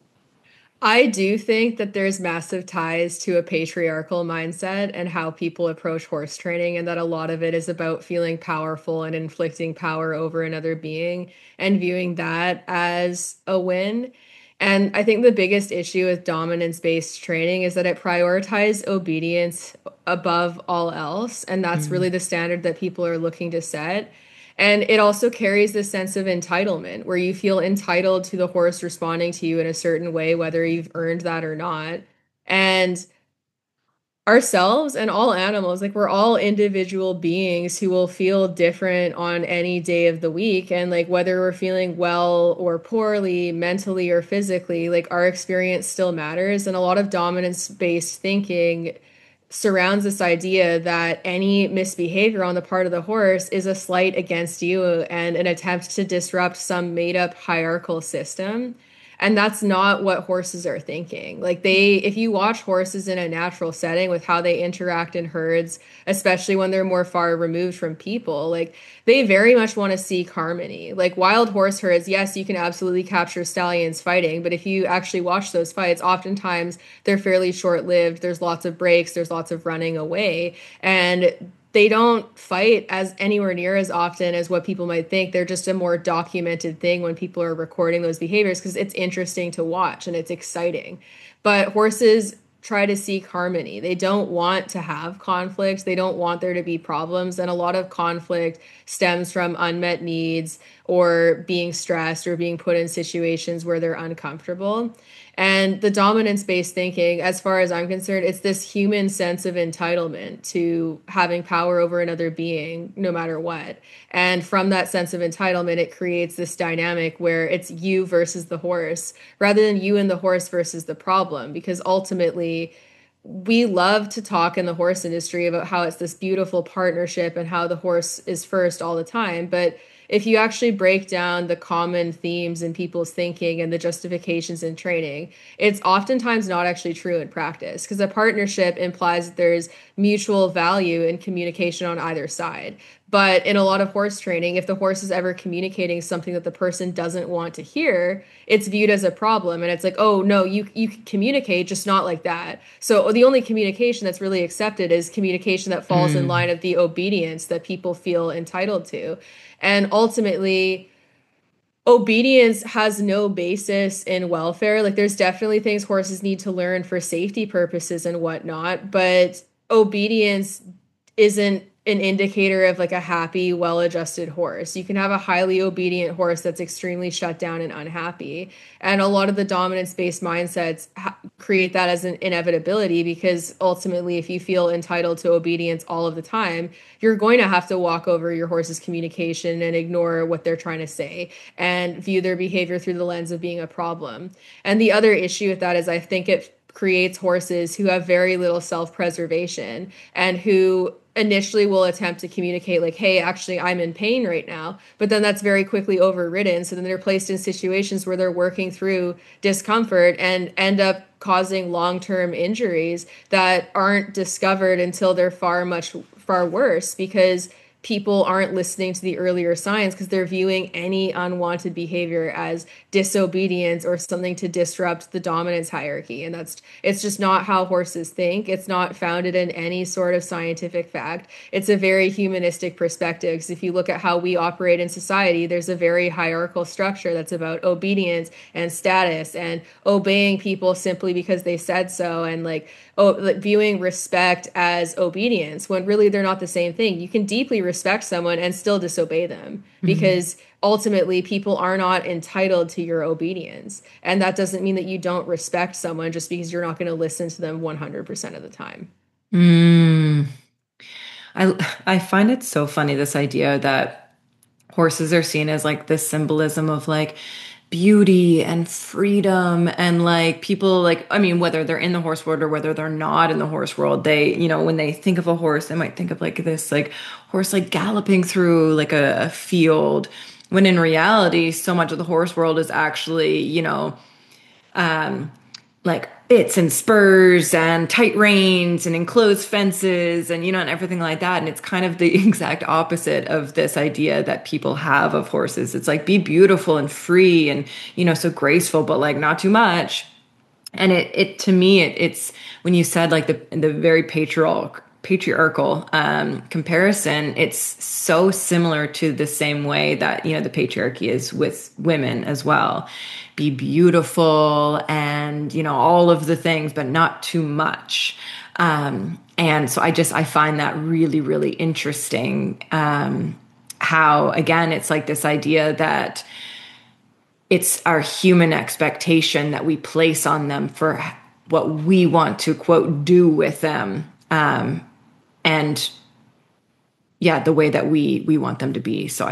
I do think that there's massive ties to a patriarchal mindset and how people approach horse training, and that a lot of it is about feeling powerful and inflicting power over another being and viewing that as a win. And I think the biggest issue with dominance based training is that it prioritizes obedience above all else. And that's really the standard that people are looking to set. And it also carries this sense of entitlement where you feel entitled to the horse responding to you in a certain way, whether you've earned that or not. And ourselves and all animals, like we're all individual beings who will feel different on any day of the week. And like whether we're feeling well or poorly, mentally or physically, like our experience still matters. And a lot of dominance-based thinking surrounds this idea that any misbehavior on the part of the horse is a slight against you and an attempt to disrupt some made-up hierarchical system. And that's not what horses are thinking. Like if you watch horses in a natural setting with how they interact in herds, especially when they're more far removed from people, like they very much want to seek harmony. Like wild horse herds, yes, you can absolutely capture stallions fighting, but if you actually watch those fights, oftentimes they're fairly short-lived. There's lots of breaks, there's lots of running away. And they don't fight as anywhere near as often as what people might think. They're just a more documented thing when people are recording those behaviors because it's interesting to watch and it's exciting. But horses try to seek harmony. They don't want to have conflict. They don't want there to be problems. And a lot of conflict stems from unmet needs or being stressed or being put in situations where they're uncomfortable. And the dominance-based thinking, as far as I'm concerned, it's this human sense of entitlement to having power over another being, no matter what. And from that sense of entitlement, it creates this dynamic where it's you versus the horse, rather than you and the horse versus the problem. Because ultimately, we love to talk in the horse industry about how it's this beautiful partnership and how the horse is first all the time. But if you actually break down the common themes in people's thinking and the justifications in training, it's oftentimes not actually true in practice because a partnership implies that there's mutual value in communication on either side. But in a lot of horse training, if the horse is ever communicating something that the person doesn't want to hear, it's viewed as a problem. And it's like, oh, no, you can communicate, just not like that. So the only communication that's really accepted is communication that falls in line of the obedience that people feel entitled to. And ultimately, obedience has no basis in welfare. Like there's definitely things horses need to learn for safety purposes and whatnot, but obedience isn't an indicator of like a happy, well-adjusted horse. You can have a highly obedient horse that's extremely shut down and unhappy. And a lot of the dominance-based mindsets create that as an inevitability because ultimately, if you feel entitled to obedience all of the time, you're going to have to walk over your horse's communication and ignore what they're trying to say and view their behavior through the lens of being a problem. And the other issue with that is I think it creates horses who have very little self-preservation and who initially will attempt to communicate like, hey, actually, I'm in pain right now. But then that's very quickly overridden. So then they're placed in situations where they're working through discomfort and end up causing long-term injuries that aren't discovered until they're far worse because people aren't listening to the earlier signs because they're viewing any unwanted behavior as disobedience or something to disrupt the dominance hierarchy. And it's just not how horses think. It's not founded in any sort of scientific fact. It's a very humanistic perspective. Because if you look at how we operate in society, there's a very hierarchical structure that's about obedience and status and obeying people simply because they said so and like viewing respect as obedience when really they're not the same thing. You can deeply respect someone and still disobey them because ultimately people are not entitled to your obedience. And that doesn't mean that you don't respect someone just because you're not going to listen to them 100% of the time. I find it so funny, this idea that horses are seen as like this symbolism of like beauty and freedom and like people like, I mean, whether they're in the horse world or whether they're not in the horse world, they, you know, when they think of a horse, they might think of like this like horse like galloping through like a field, when in reality, so much of the horse world is actually, you know, like bits and spurs and tight reins and enclosed fences and, you know, and everything like that. And it's kind of the exact opposite of this idea that people have of horses. It's like, be beautiful and free and, you know, so graceful, but like not too much. And it to me, it's when you said like the very patriarchal comparison, it's so similar to the same way that, you know, the patriarchy is with women as well. Be beautiful and, you know, all of the things, but not too much. And so I find that really, really interesting. How, again, it's like this idea that it's our human expectation that we place on them for what we want to, quote, do with them. and yeah, the way that we want them to be. So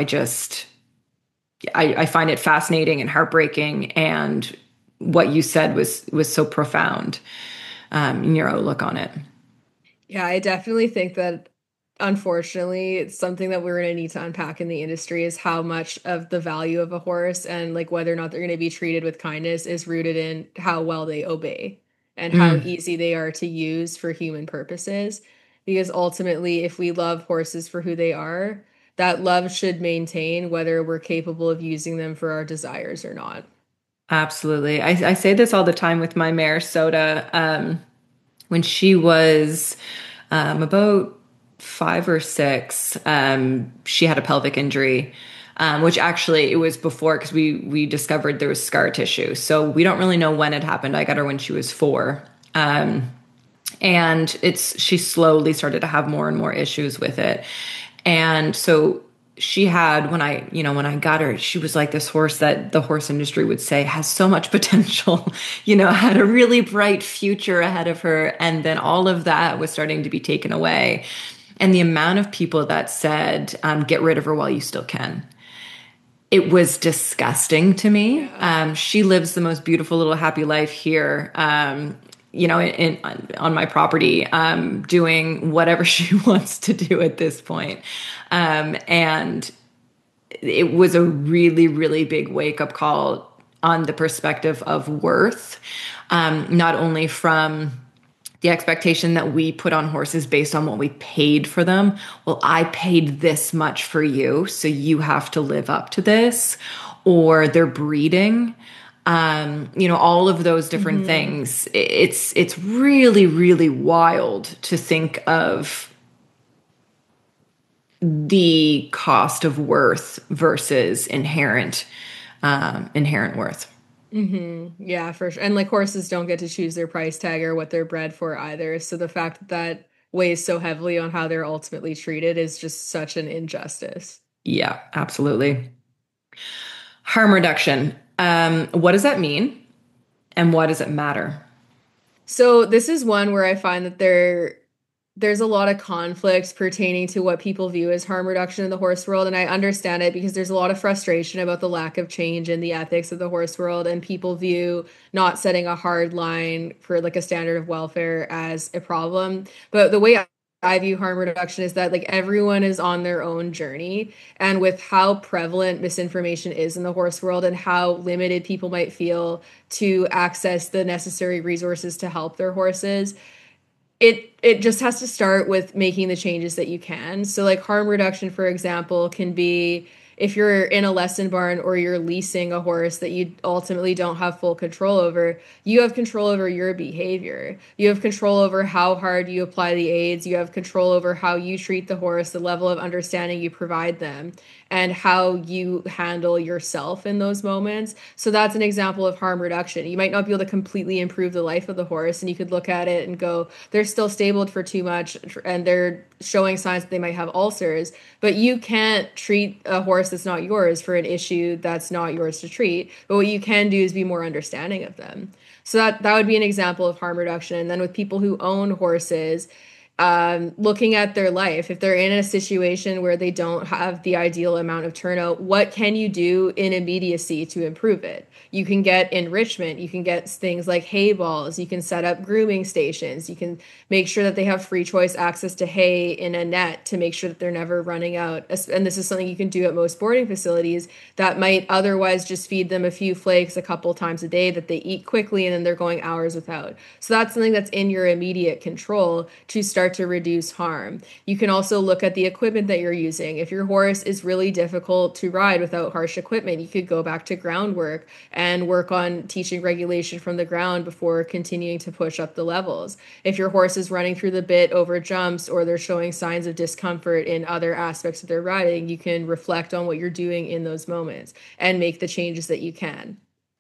I find it fascinating and heartbreaking, and what you said was so profound in your outlook on it. Yeah, I definitely think that unfortunately, it's something that we're going to need to unpack in the industry is how much of the value of a horse and like whether or not they're going to be treated with kindness is rooted in how well they obey and how Mm, easy they are to use for human purposes. Because ultimately, if we love horses for who they are, that love should maintain whether we're capable of using them for our desires or not. absolutely. I say this all the time with my mare, Soda. When she was about 5 or 6, she had a pelvic injury, which actually it was before because we discovered there was scar tissue. So we don't really know when it happened. I got her when she was 4. And she slowly started to have more and more issues with it. And so she had, when I got her, she was like this horse that the horse industry would say has so much potential, had a really bright future ahead of her. And then all of that was starting to be taken away. And the amount of people that said, get rid of her while you still can. It was disgusting to me. Yeah. She lives the most beautiful little happy life here. On my property, doing whatever she wants to do at this point. And it was a really, really big wake up call on the perspective of worth, not only from the expectation that we put on horses based on what we paid for them. Well, I paid this much for you, so you have to live up to this, or they're breeding. All of those different Hmm. things. It's really, really wild to think of the cost of worth versus inherent worth. Yeah, for sure. And like horses don't get to choose their price tag or what they're bred for either. So the fact that that weighs so heavily on how they're ultimately treated is just such an injustice. Yeah, absolutely. Harm reduction. What does that mean, and why does it matter? So this is one where I find that there's a lot of conflict pertaining to what people view as harm reduction in the horse world, and I understand it because there's a lot of frustration about the lack of change in the ethics of the horse world, and people view not setting a hard line for like a standard of welfare as a problem. But the way I view harm reduction is that like everyone is on their own journey, and with how prevalent misinformation is in the horse world and how limited people might feel to access the necessary resources to help their horses, it just has to start with making the changes that you can. So like harm reduction, for example, can be if you're in a lesson barn or you're leasing a horse that you ultimately don't have full control over, you have control over your behavior. You have control over how hard you apply the aids. You have control over how you treat the horse, the level of understanding you provide them, and how you handle yourself in those moments. So that's an example of harm reduction. You might not be able to completely improve the life of the horse, and you could look at it and go, they're still stabled for too much and they're showing signs that they might have ulcers, but you can't treat a horse that's not yours for an issue that's not yours to treat. But what you can do is be more understanding of them. So that would be an example of harm reduction. And then with people who own horses, looking at their life, if they're in a situation where they don't have the ideal amount of turnout, what can you do in immediacy to improve it? You can get enrichment, you can get things like hay balls, you can set up grooming stations, you can make sure that they have free choice access to hay in a net to make sure that they're never running out. And this is something you can do at most boarding facilities that might otherwise just feed them a few flakes a couple times a day that they eat quickly and then they're going hours without. So that's something that's in your immediate control to start to reduce harm. You can also look at the equipment that you're using. If your horse is really difficult to ride without harsh equipment, you could go back to groundwork and work on teaching regulation from the ground before continuing to push up the levels. If your horse is running through the bit over jumps or they're showing signs of discomfort in other aspects of their riding, you can reflect on what you're doing in those moments and make the changes that you can.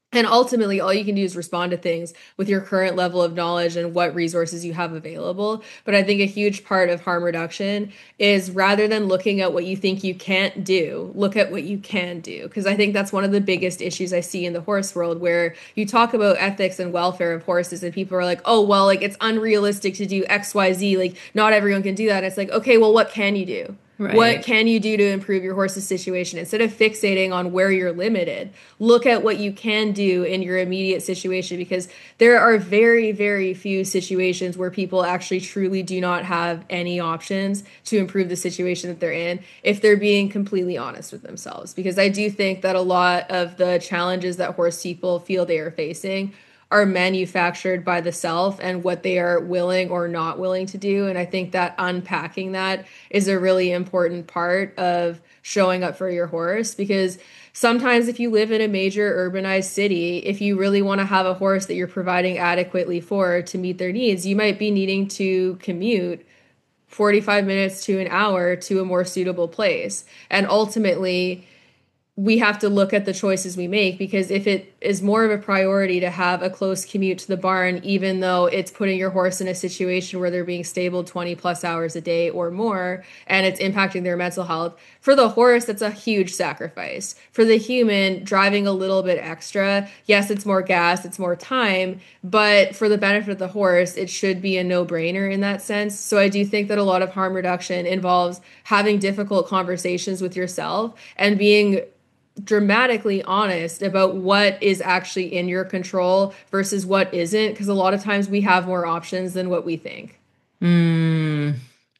And ultimately, all you can do is respond to things with your current level of knowledge and what resources you have available. But I think a huge part of harm reduction is, rather than looking at what you think you can't do, look at what you can do. Because I think that's one of the biggest issues I see in the horse world, where you talk about ethics and welfare of horses, and people are like, oh, well, like it's unrealistic to do XYZ. Like, not everyone can do that. And it's like, okay, well, what can you do? What Right. can you do to improve your horse's situation? Instead of fixating on where you're limited, look at what you can do in your immediate situation, because there are very, very few situations where people actually truly do not have any options to improve the situation that they're in if they're being completely honest with themselves. Because I do think that a lot of the challenges that horse people feel they are facing are manufactured by the self and what they are willing or not willing to do. And I think that unpacking that is a really important part of showing up for your horse, because sometimes if you live in a major urbanized city, if you really want to have a horse that you're providing adequately for to meet their needs, you might be needing to commute 45 minutes to an hour to a more suitable place. And ultimately, we have to look at the choices we make, because if it is more of a priority to have a close commute to the barn, even though it's putting your horse in a situation where they're being stabled 20 plus hours a day or more, and it's impacting their mental health, for the horse, that's a huge sacrifice. For the human, driving a little bit extra, yes, it's more gas, it's more time, but for the benefit of the horse, it should be a no-brainer in that sense. So I do think that a lot of harm reduction involves having difficult conversations with yourself and being dramatically honest about what is actually in your control versus what isn't, because a lot of times we have more options than what we think. Mm.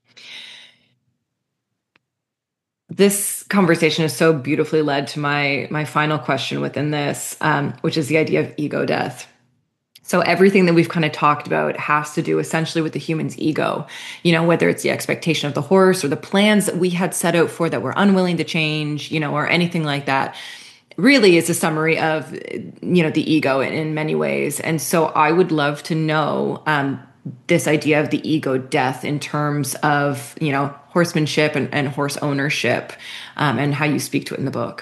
This conversation is so beautifully led to my final question within this, which is the idea of ego death. So everything that we've kind of talked about has to do essentially with the human's ego, whether it's the expectation of the horse or the plans that we had set out for that we're unwilling to change, or anything like that. Really is a summary of, the ego in many ways. And so I would love to know, this idea of the ego death in terms of, horsemanship and horse ownership, and how you speak to it in the book.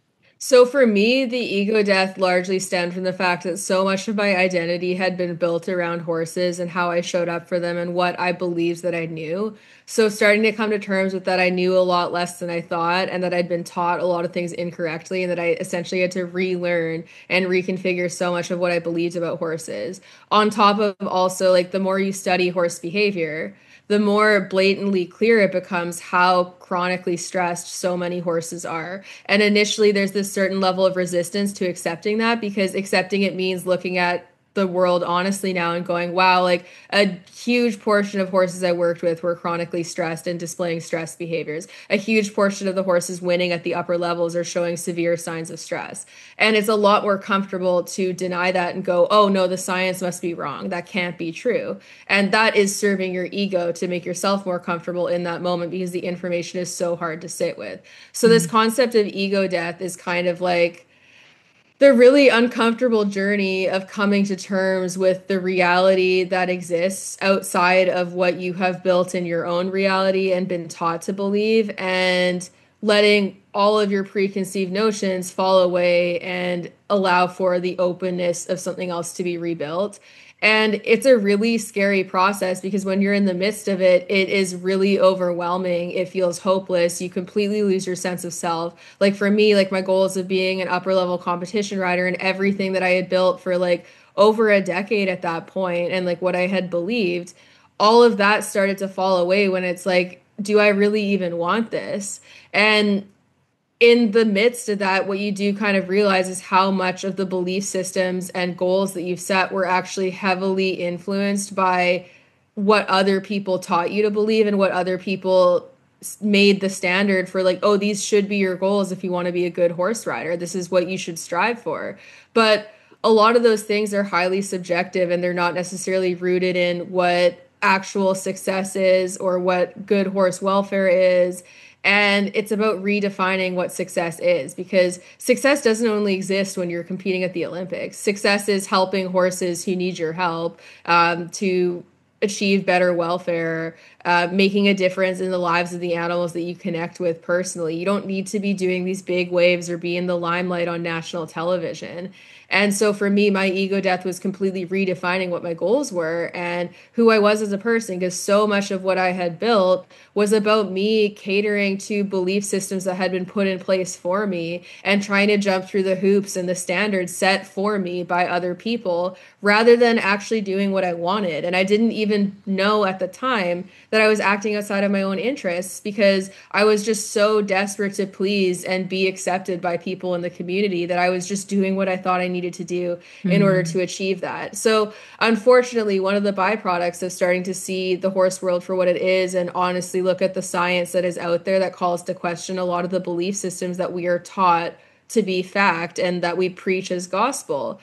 So for me, the ego death largely stemmed from the fact that so much of my identity had been built around horses and how I showed up for them and what I believed that I knew. So starting to come to terms with that, I knew a lot less than I thought, and that I'd been taught a lot of things incorrectly, and that I essentially had to relearn and reconfigure so much of what I believed about horses. On top of also, like, the more you study horse behavior, the more blatantly clear it becomes how chronically stressed so many horses are. And initially, there's this certain level of resistance to accepting that, because accepting it means looking at the world honestly now and going, wow, like a huge portion of horses I worked with were chronically stressed and displaying stress behaviors. A huge portion of the horses winning at the upper levels are showing severe signs of stress. And it's a lot more comfortable to deny that and go, oh no, the science must be wrong. That can't be true. And that is serving your ego to make yourself more comfortable in that moment, because the information is so hard to sit with. So this concept of ego death is kind of like the really uncomfortable journey of coming to terms with the reality that exists outside of what you have built in your own reality and been taught to believe, and letting all of your preconceived notions fall away and allow for the openness of something else to be rebuilt. And it's a really scary process, because when you're in the midst of it, it is really overwhelming. It feels hopeless. You completely lose your sense of self. Like for me, like my goals of being an upper level competition rider and everything that I had built for like over a decade at that point, and like what I had believed, all of that started to fall away when it's like, do I really even want this? And in the midst of that, what you do kind of realize is how much of the belief systems and goals that you've set were actually heavily influenced by what other people taught you to believe, and what other people made the standard for, like, oh, these should be your goals if you want to be a good horse rider. This is what you should strive for. But a lot of those things are highly subjective, and they're not necessarily rooted in what actual success is or what good horse welfare is. And it's about redefining what success is, because success doesn't only exist when you're competing at the Olympics. Success is helping horses who need your help to achieve better welfare, making a difference in the lives of the animals that you connect with personally. You don't need to be doing these big waves or be in the limelight on national television. And so for me, my ego death was completely redefining what my goals were and who I was as a person, because so much of what I had built was about me catering to belief systems that had been put in place for me and trying to jump through the hoops and the standards set for me by other people rather than actually doing what I wanted. And I didn't even know at the time that I was acting outside of my own interests because I was just so desperate to please and be accepted by people in the community that I was just doing what I thought I needed to do in order to achieve that. So, unfortunately, one of the byproducts of starting to see the horse world for what it is and honestly look at the science that is out there that calls to question a lot of the belief systems that we are taught to be fact and that we preach as gospel,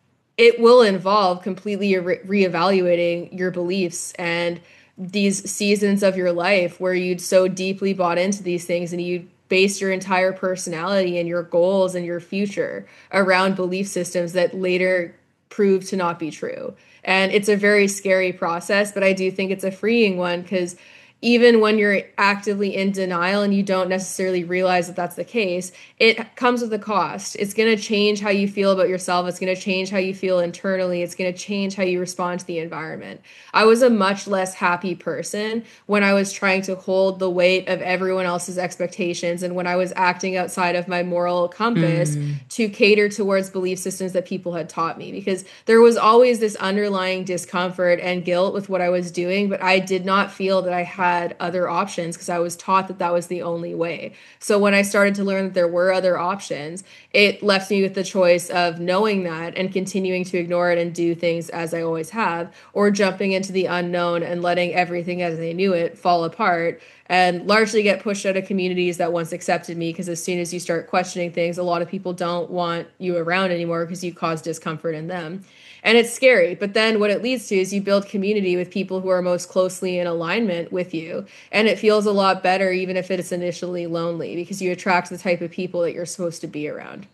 it will involve completely reevaluating your beliefs and these seasons of your life where you'd so deeply bought into these things and you based your entire personality and your goals and your future around belief systems that later proved to not be true. And it's a very scary process, but I do think it's a freeing one because even when you're actively in denial and you don't necessarily realize that that's the case, it comes with a cost. It's going to change how you feel about yourself. It's going to change how you feel internally. It's going to change how you respond to the environment. I was a much less happy person when I was trying to hold the weight of everyone else's expectations and when I was acting outside of my moral compass to cater towards belief systems that people had taught me, because there was always this underlying discomfort and guilt with what I was doing, but I did not feel that I had other options because I was taught that that was the only way. So when I started to learn that there were other options, it left me with the choice of knowing that and continuing to ignore it and do things as I always have, or jumping into the unknown and letting everything as I knew it fall apart and largely get pushed out of communities that once accepted me, because as soon as you start questioning things, a lot of people don't want you around anymore because you cause discomfort in them. And it's scary. But then what it leads to is you build community with people who are most closely in alignment with you. And it feels a lot better, even if it's initially lonely, because you attract the type of people that you're supposed to be around.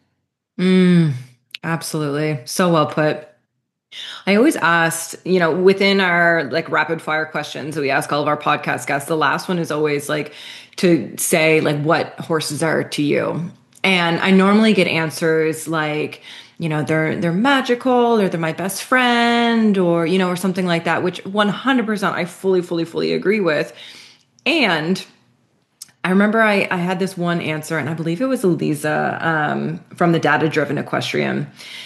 Mm, absolutely. So well put. I always asked, within our like rapid fire questions that we ask all of our podcast guests, the last one is always like to say like what horses are to you. And I normally get answers like, they're magical or they're my best friend or something like that, which 100% I fully agree with. And I remember I had this one answer, and I believe it was Eliza from the Data Driven Equestrian.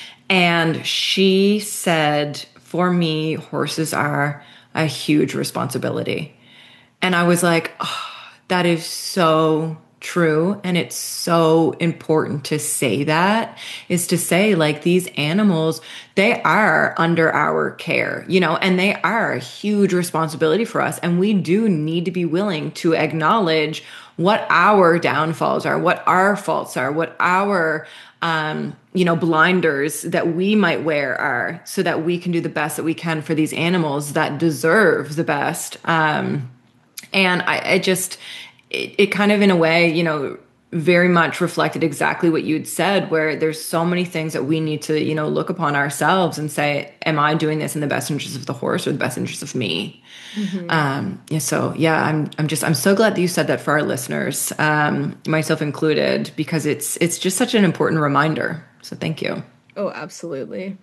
And she said, for me, horses are a huge responsibility. And I was like, oh, that is so true. And it's so important to say that, is to say like these animals, they are under our care, and they are a huge responsibility for us. And we do need to be willing to acknowledge what our downfalls are, what our faults are, what our blinders that we might wear are, so that we can do the best that we can for these animals that deserve the best. And it kind of in a way, very much reflected exactly what you'd said, where there's so many things that we need to, look upon ourselves and say, am I doing this in the best interest of the horse or the best interest of me? Mm-hmm. I'm so glad that you said that for our listeners, myself included, because it's just such an important reminder. So thank you. Oh, absolutely.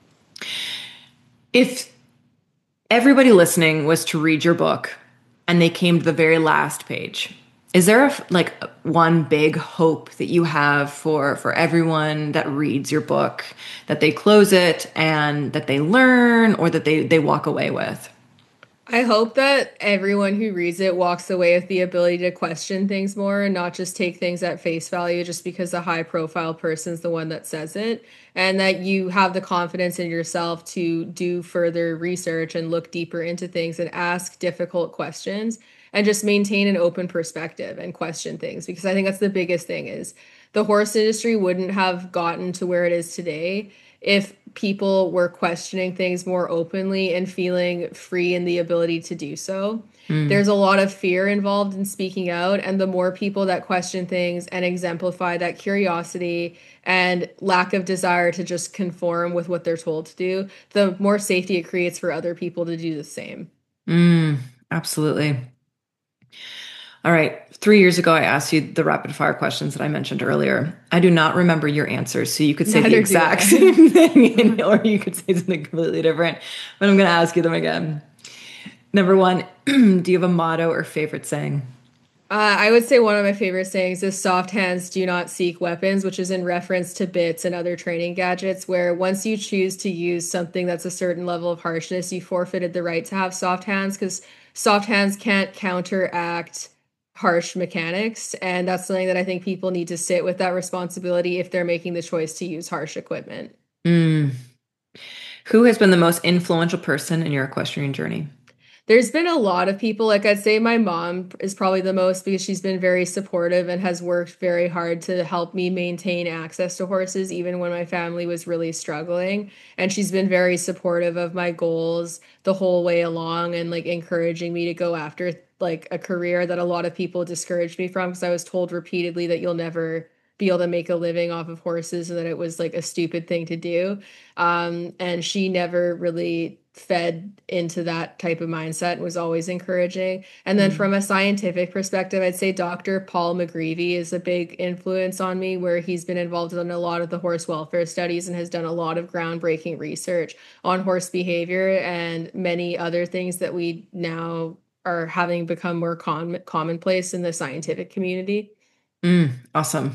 If everybody listening was to read your book and they came to the very last page, is there one big hope that you have for everyone that reads your book, that they close it and that they learn, or that they walk away with? I hope that everyone who reads it walks away with the ability to question things more and not just take things at face value just because a high profile person's the one that says it, and that you have the confidence in yourself to do further research and look deeper into things and ask difficult questions and just maintain an open perspective and question things, because I think that's the biggest thing. Is the horse industry wouldn't have gotten to where it is today if people were questioning things more openly and feeling free in the ability to do so. There's a lot of fear involved in speaking out, and the more people that question things and exemplify that curiosity and lack of desire to just conform with what they're told to do, the more safety it creates for other people to do the same. Absolutely. All right. 3 years ago, I asked you the rapid fire questions that I mentioned earlier. I do not remember your answers, so you could say the Neither do exact I. same thing, or you could say something completely different. But I'm going to ask you them again. Number one, do you have a motto or favorite saying? I would say one of my favorite sayings is soft hands do not seek weapons, which is in reference to bits and other training gadgets, where once you choose to use something that's a certain level of harshness, you forfeited the right to have soft hands because soft hands can't counteract harsh mechanics. And that's something that I think people need to sit with that responsibility if they're making the choice to use harsh equipment. Mm. Who has been the most influential person in your equestrian journey? There's been a lot of people, like I'd say my mom is probably the most because she's been very supportive and has worked very hard to help me maintain access to horses, even when my family was really struggling. And she's been very supportive of my goals the whole way along and like encouraging me to go after like a career that a lot of people discouraged me from because I was told repeatedly that you'll never be able to make a living off of horses and that it was like a stupid thing to do. And she never really fed into that type of mindset and was always encouraging. And then Mm. from a scientific perspective, I'd say Dr. Paul McGreevy is a big influence on me, where he's been involved in a lot of the horse welfare studies and has done a lot of groundbreaking research on horse behavior and many other things that we now are having become more commonplace in the scientific community. Awesome.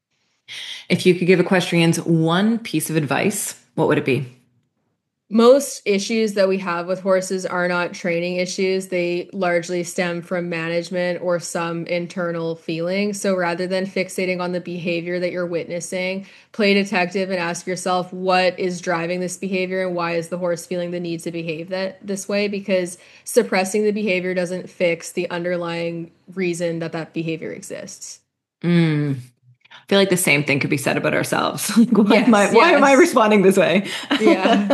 If you could give equestrians one piece of advice, what would it be? Most issues that we have with horses are not training issues. They largely stem from management or some internal feeling. So rather than fixating on the behavior that you're witnessing, play detective and ask yourself what is driving this behavior and why is the horse feeling the need to behave that this way? Because suppressing the behavior doesn't fix the underlying reason that that behavior exists. Mm. I feel like the same thing could be said about ourselves. Like, Yes, why am I yes. responding this way? Yeah.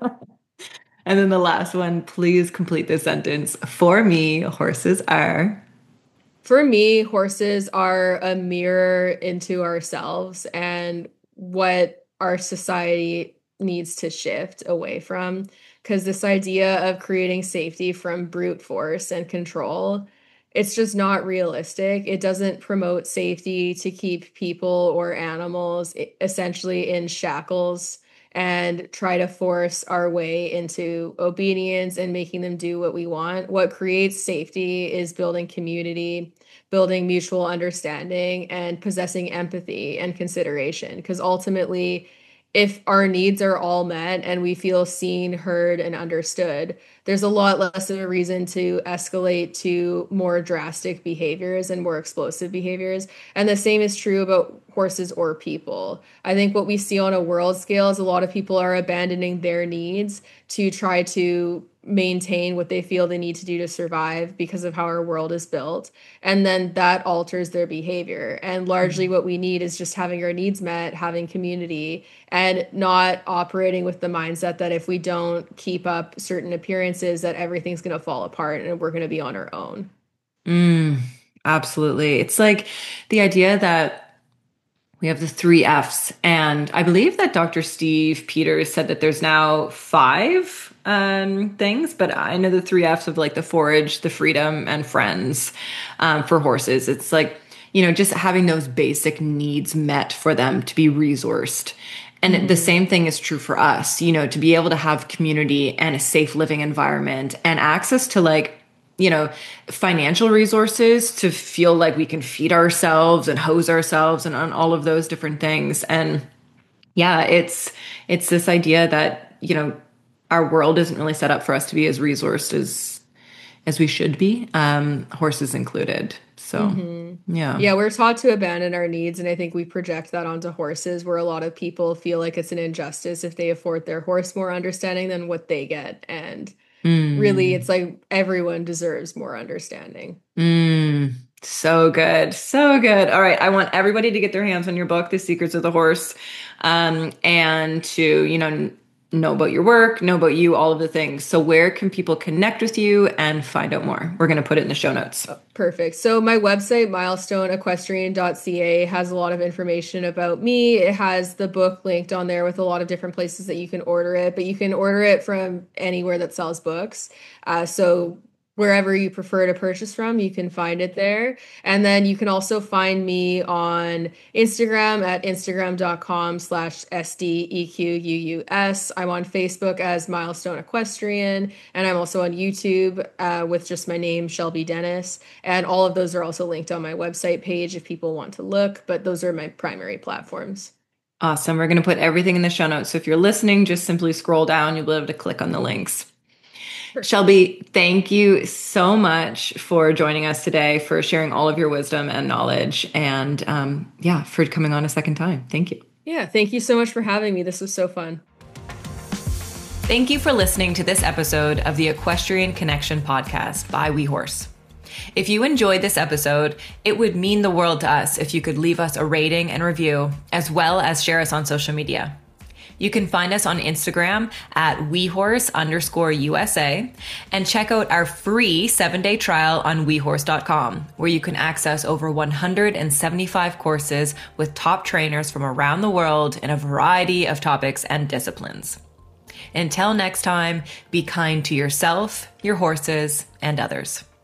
And then the last one, please complete this sentence. For me, horses are. For me, horses are a mirror into ourselves and what our society needs to shift away from. Because this idea of creating safety from brute force and control, it's just not realistic. It doesn't promote safety to keep people or animals essentially in shackles and try to force our way into obedience and making them do what we want. What creates safety is building community, building mutual understanding, and possessing empathy and consideration. Because ultimately, if our needs are all met and we feel seen, heard, and understood, there's a lot less of a reason to escalate to more drastic behaviors and more explosive behaviors. And the same is true about horses or people. I think what we see on a world scale is a lot of people are abandoning their needs to try to maintain what they feel they need to do to survive because of how our world is built. And then that alters their behavior. And largely what we need is just having our needs met, having community, and not operating with the mindset that if we don't keep up certain appearances, that everything's going to fall apart and we're going to be on our own. Mm, absolutely. It's like the idea that we have the three F's. And I believe that Dr. Steve Peters said that there's now five things, but I know the three F's of like the forage, the freedom, and friends for horses. It's like, just having those basic needs met for them to be resourced. And the Mm-hmm. same thing is true for us, to be able to have community and a safe living environment and access to like, financial resources to feel like we can feed ourselves and hose ourselves and on all of those different things. And yeah, it's this idea that, our world isn't really set up for us to be as resourced as we should be, horses included. So Mm-hmm. yeah. Yeah, we're taught to abandon our needs, and I think we project that onto horses, where a lot of people feel like it's an injustice if they afford their horse more understanding than what they get. And really, Mm, it's like everyone deserves more understanding. mm, so good. So good. All right. I want everybody to get their hands on your book, The Secrets of the Horse, and to, know about your work, know about you, all of the things. So where can people connect with you and find out more? We're going to put it in the show notes. Perfect. So my website, milestoneequestrian.ca, has a lot of information about me. It has the book linked on there with a lot of different places that you can order it, but you can order it from anywhere that sells books. So wherever you prefer to purchase from, you can find it there. And then you can also find me on Instagram at instagram.com/SDEQUUS. I'm on Facebook as Milestone Equestrian, and I'm also on YouTube with just my name, Shelby Dennis. And all of those are also linked on my website page if people want to look, but those are my primary platforms. Awesome. We're going to put everything in the show notes. So if you're listening, just simply scroll down. You'll be able to click on the links. Shelby, thank you so much for joining us today, for sharing all of your wisdom and knowledge, and for coming on a second time. Thank you. Yeah, thank you so much for having me. This was so fun. Thank you for listening to this episode of the Equestrian Connection podcast by WeHorse. If you enjoyed this episode, it would mean the world to us if you could leave us a rating and review, as well as share us on social media. You can find us on Instagram at WeHorse_USA and check out our free 7-day trial on WeHorse.com, where you can access over 175 courses with top trainers from around the world in a variety of topics and disciplines. Until next time, be kind to yourself, your horses, and others.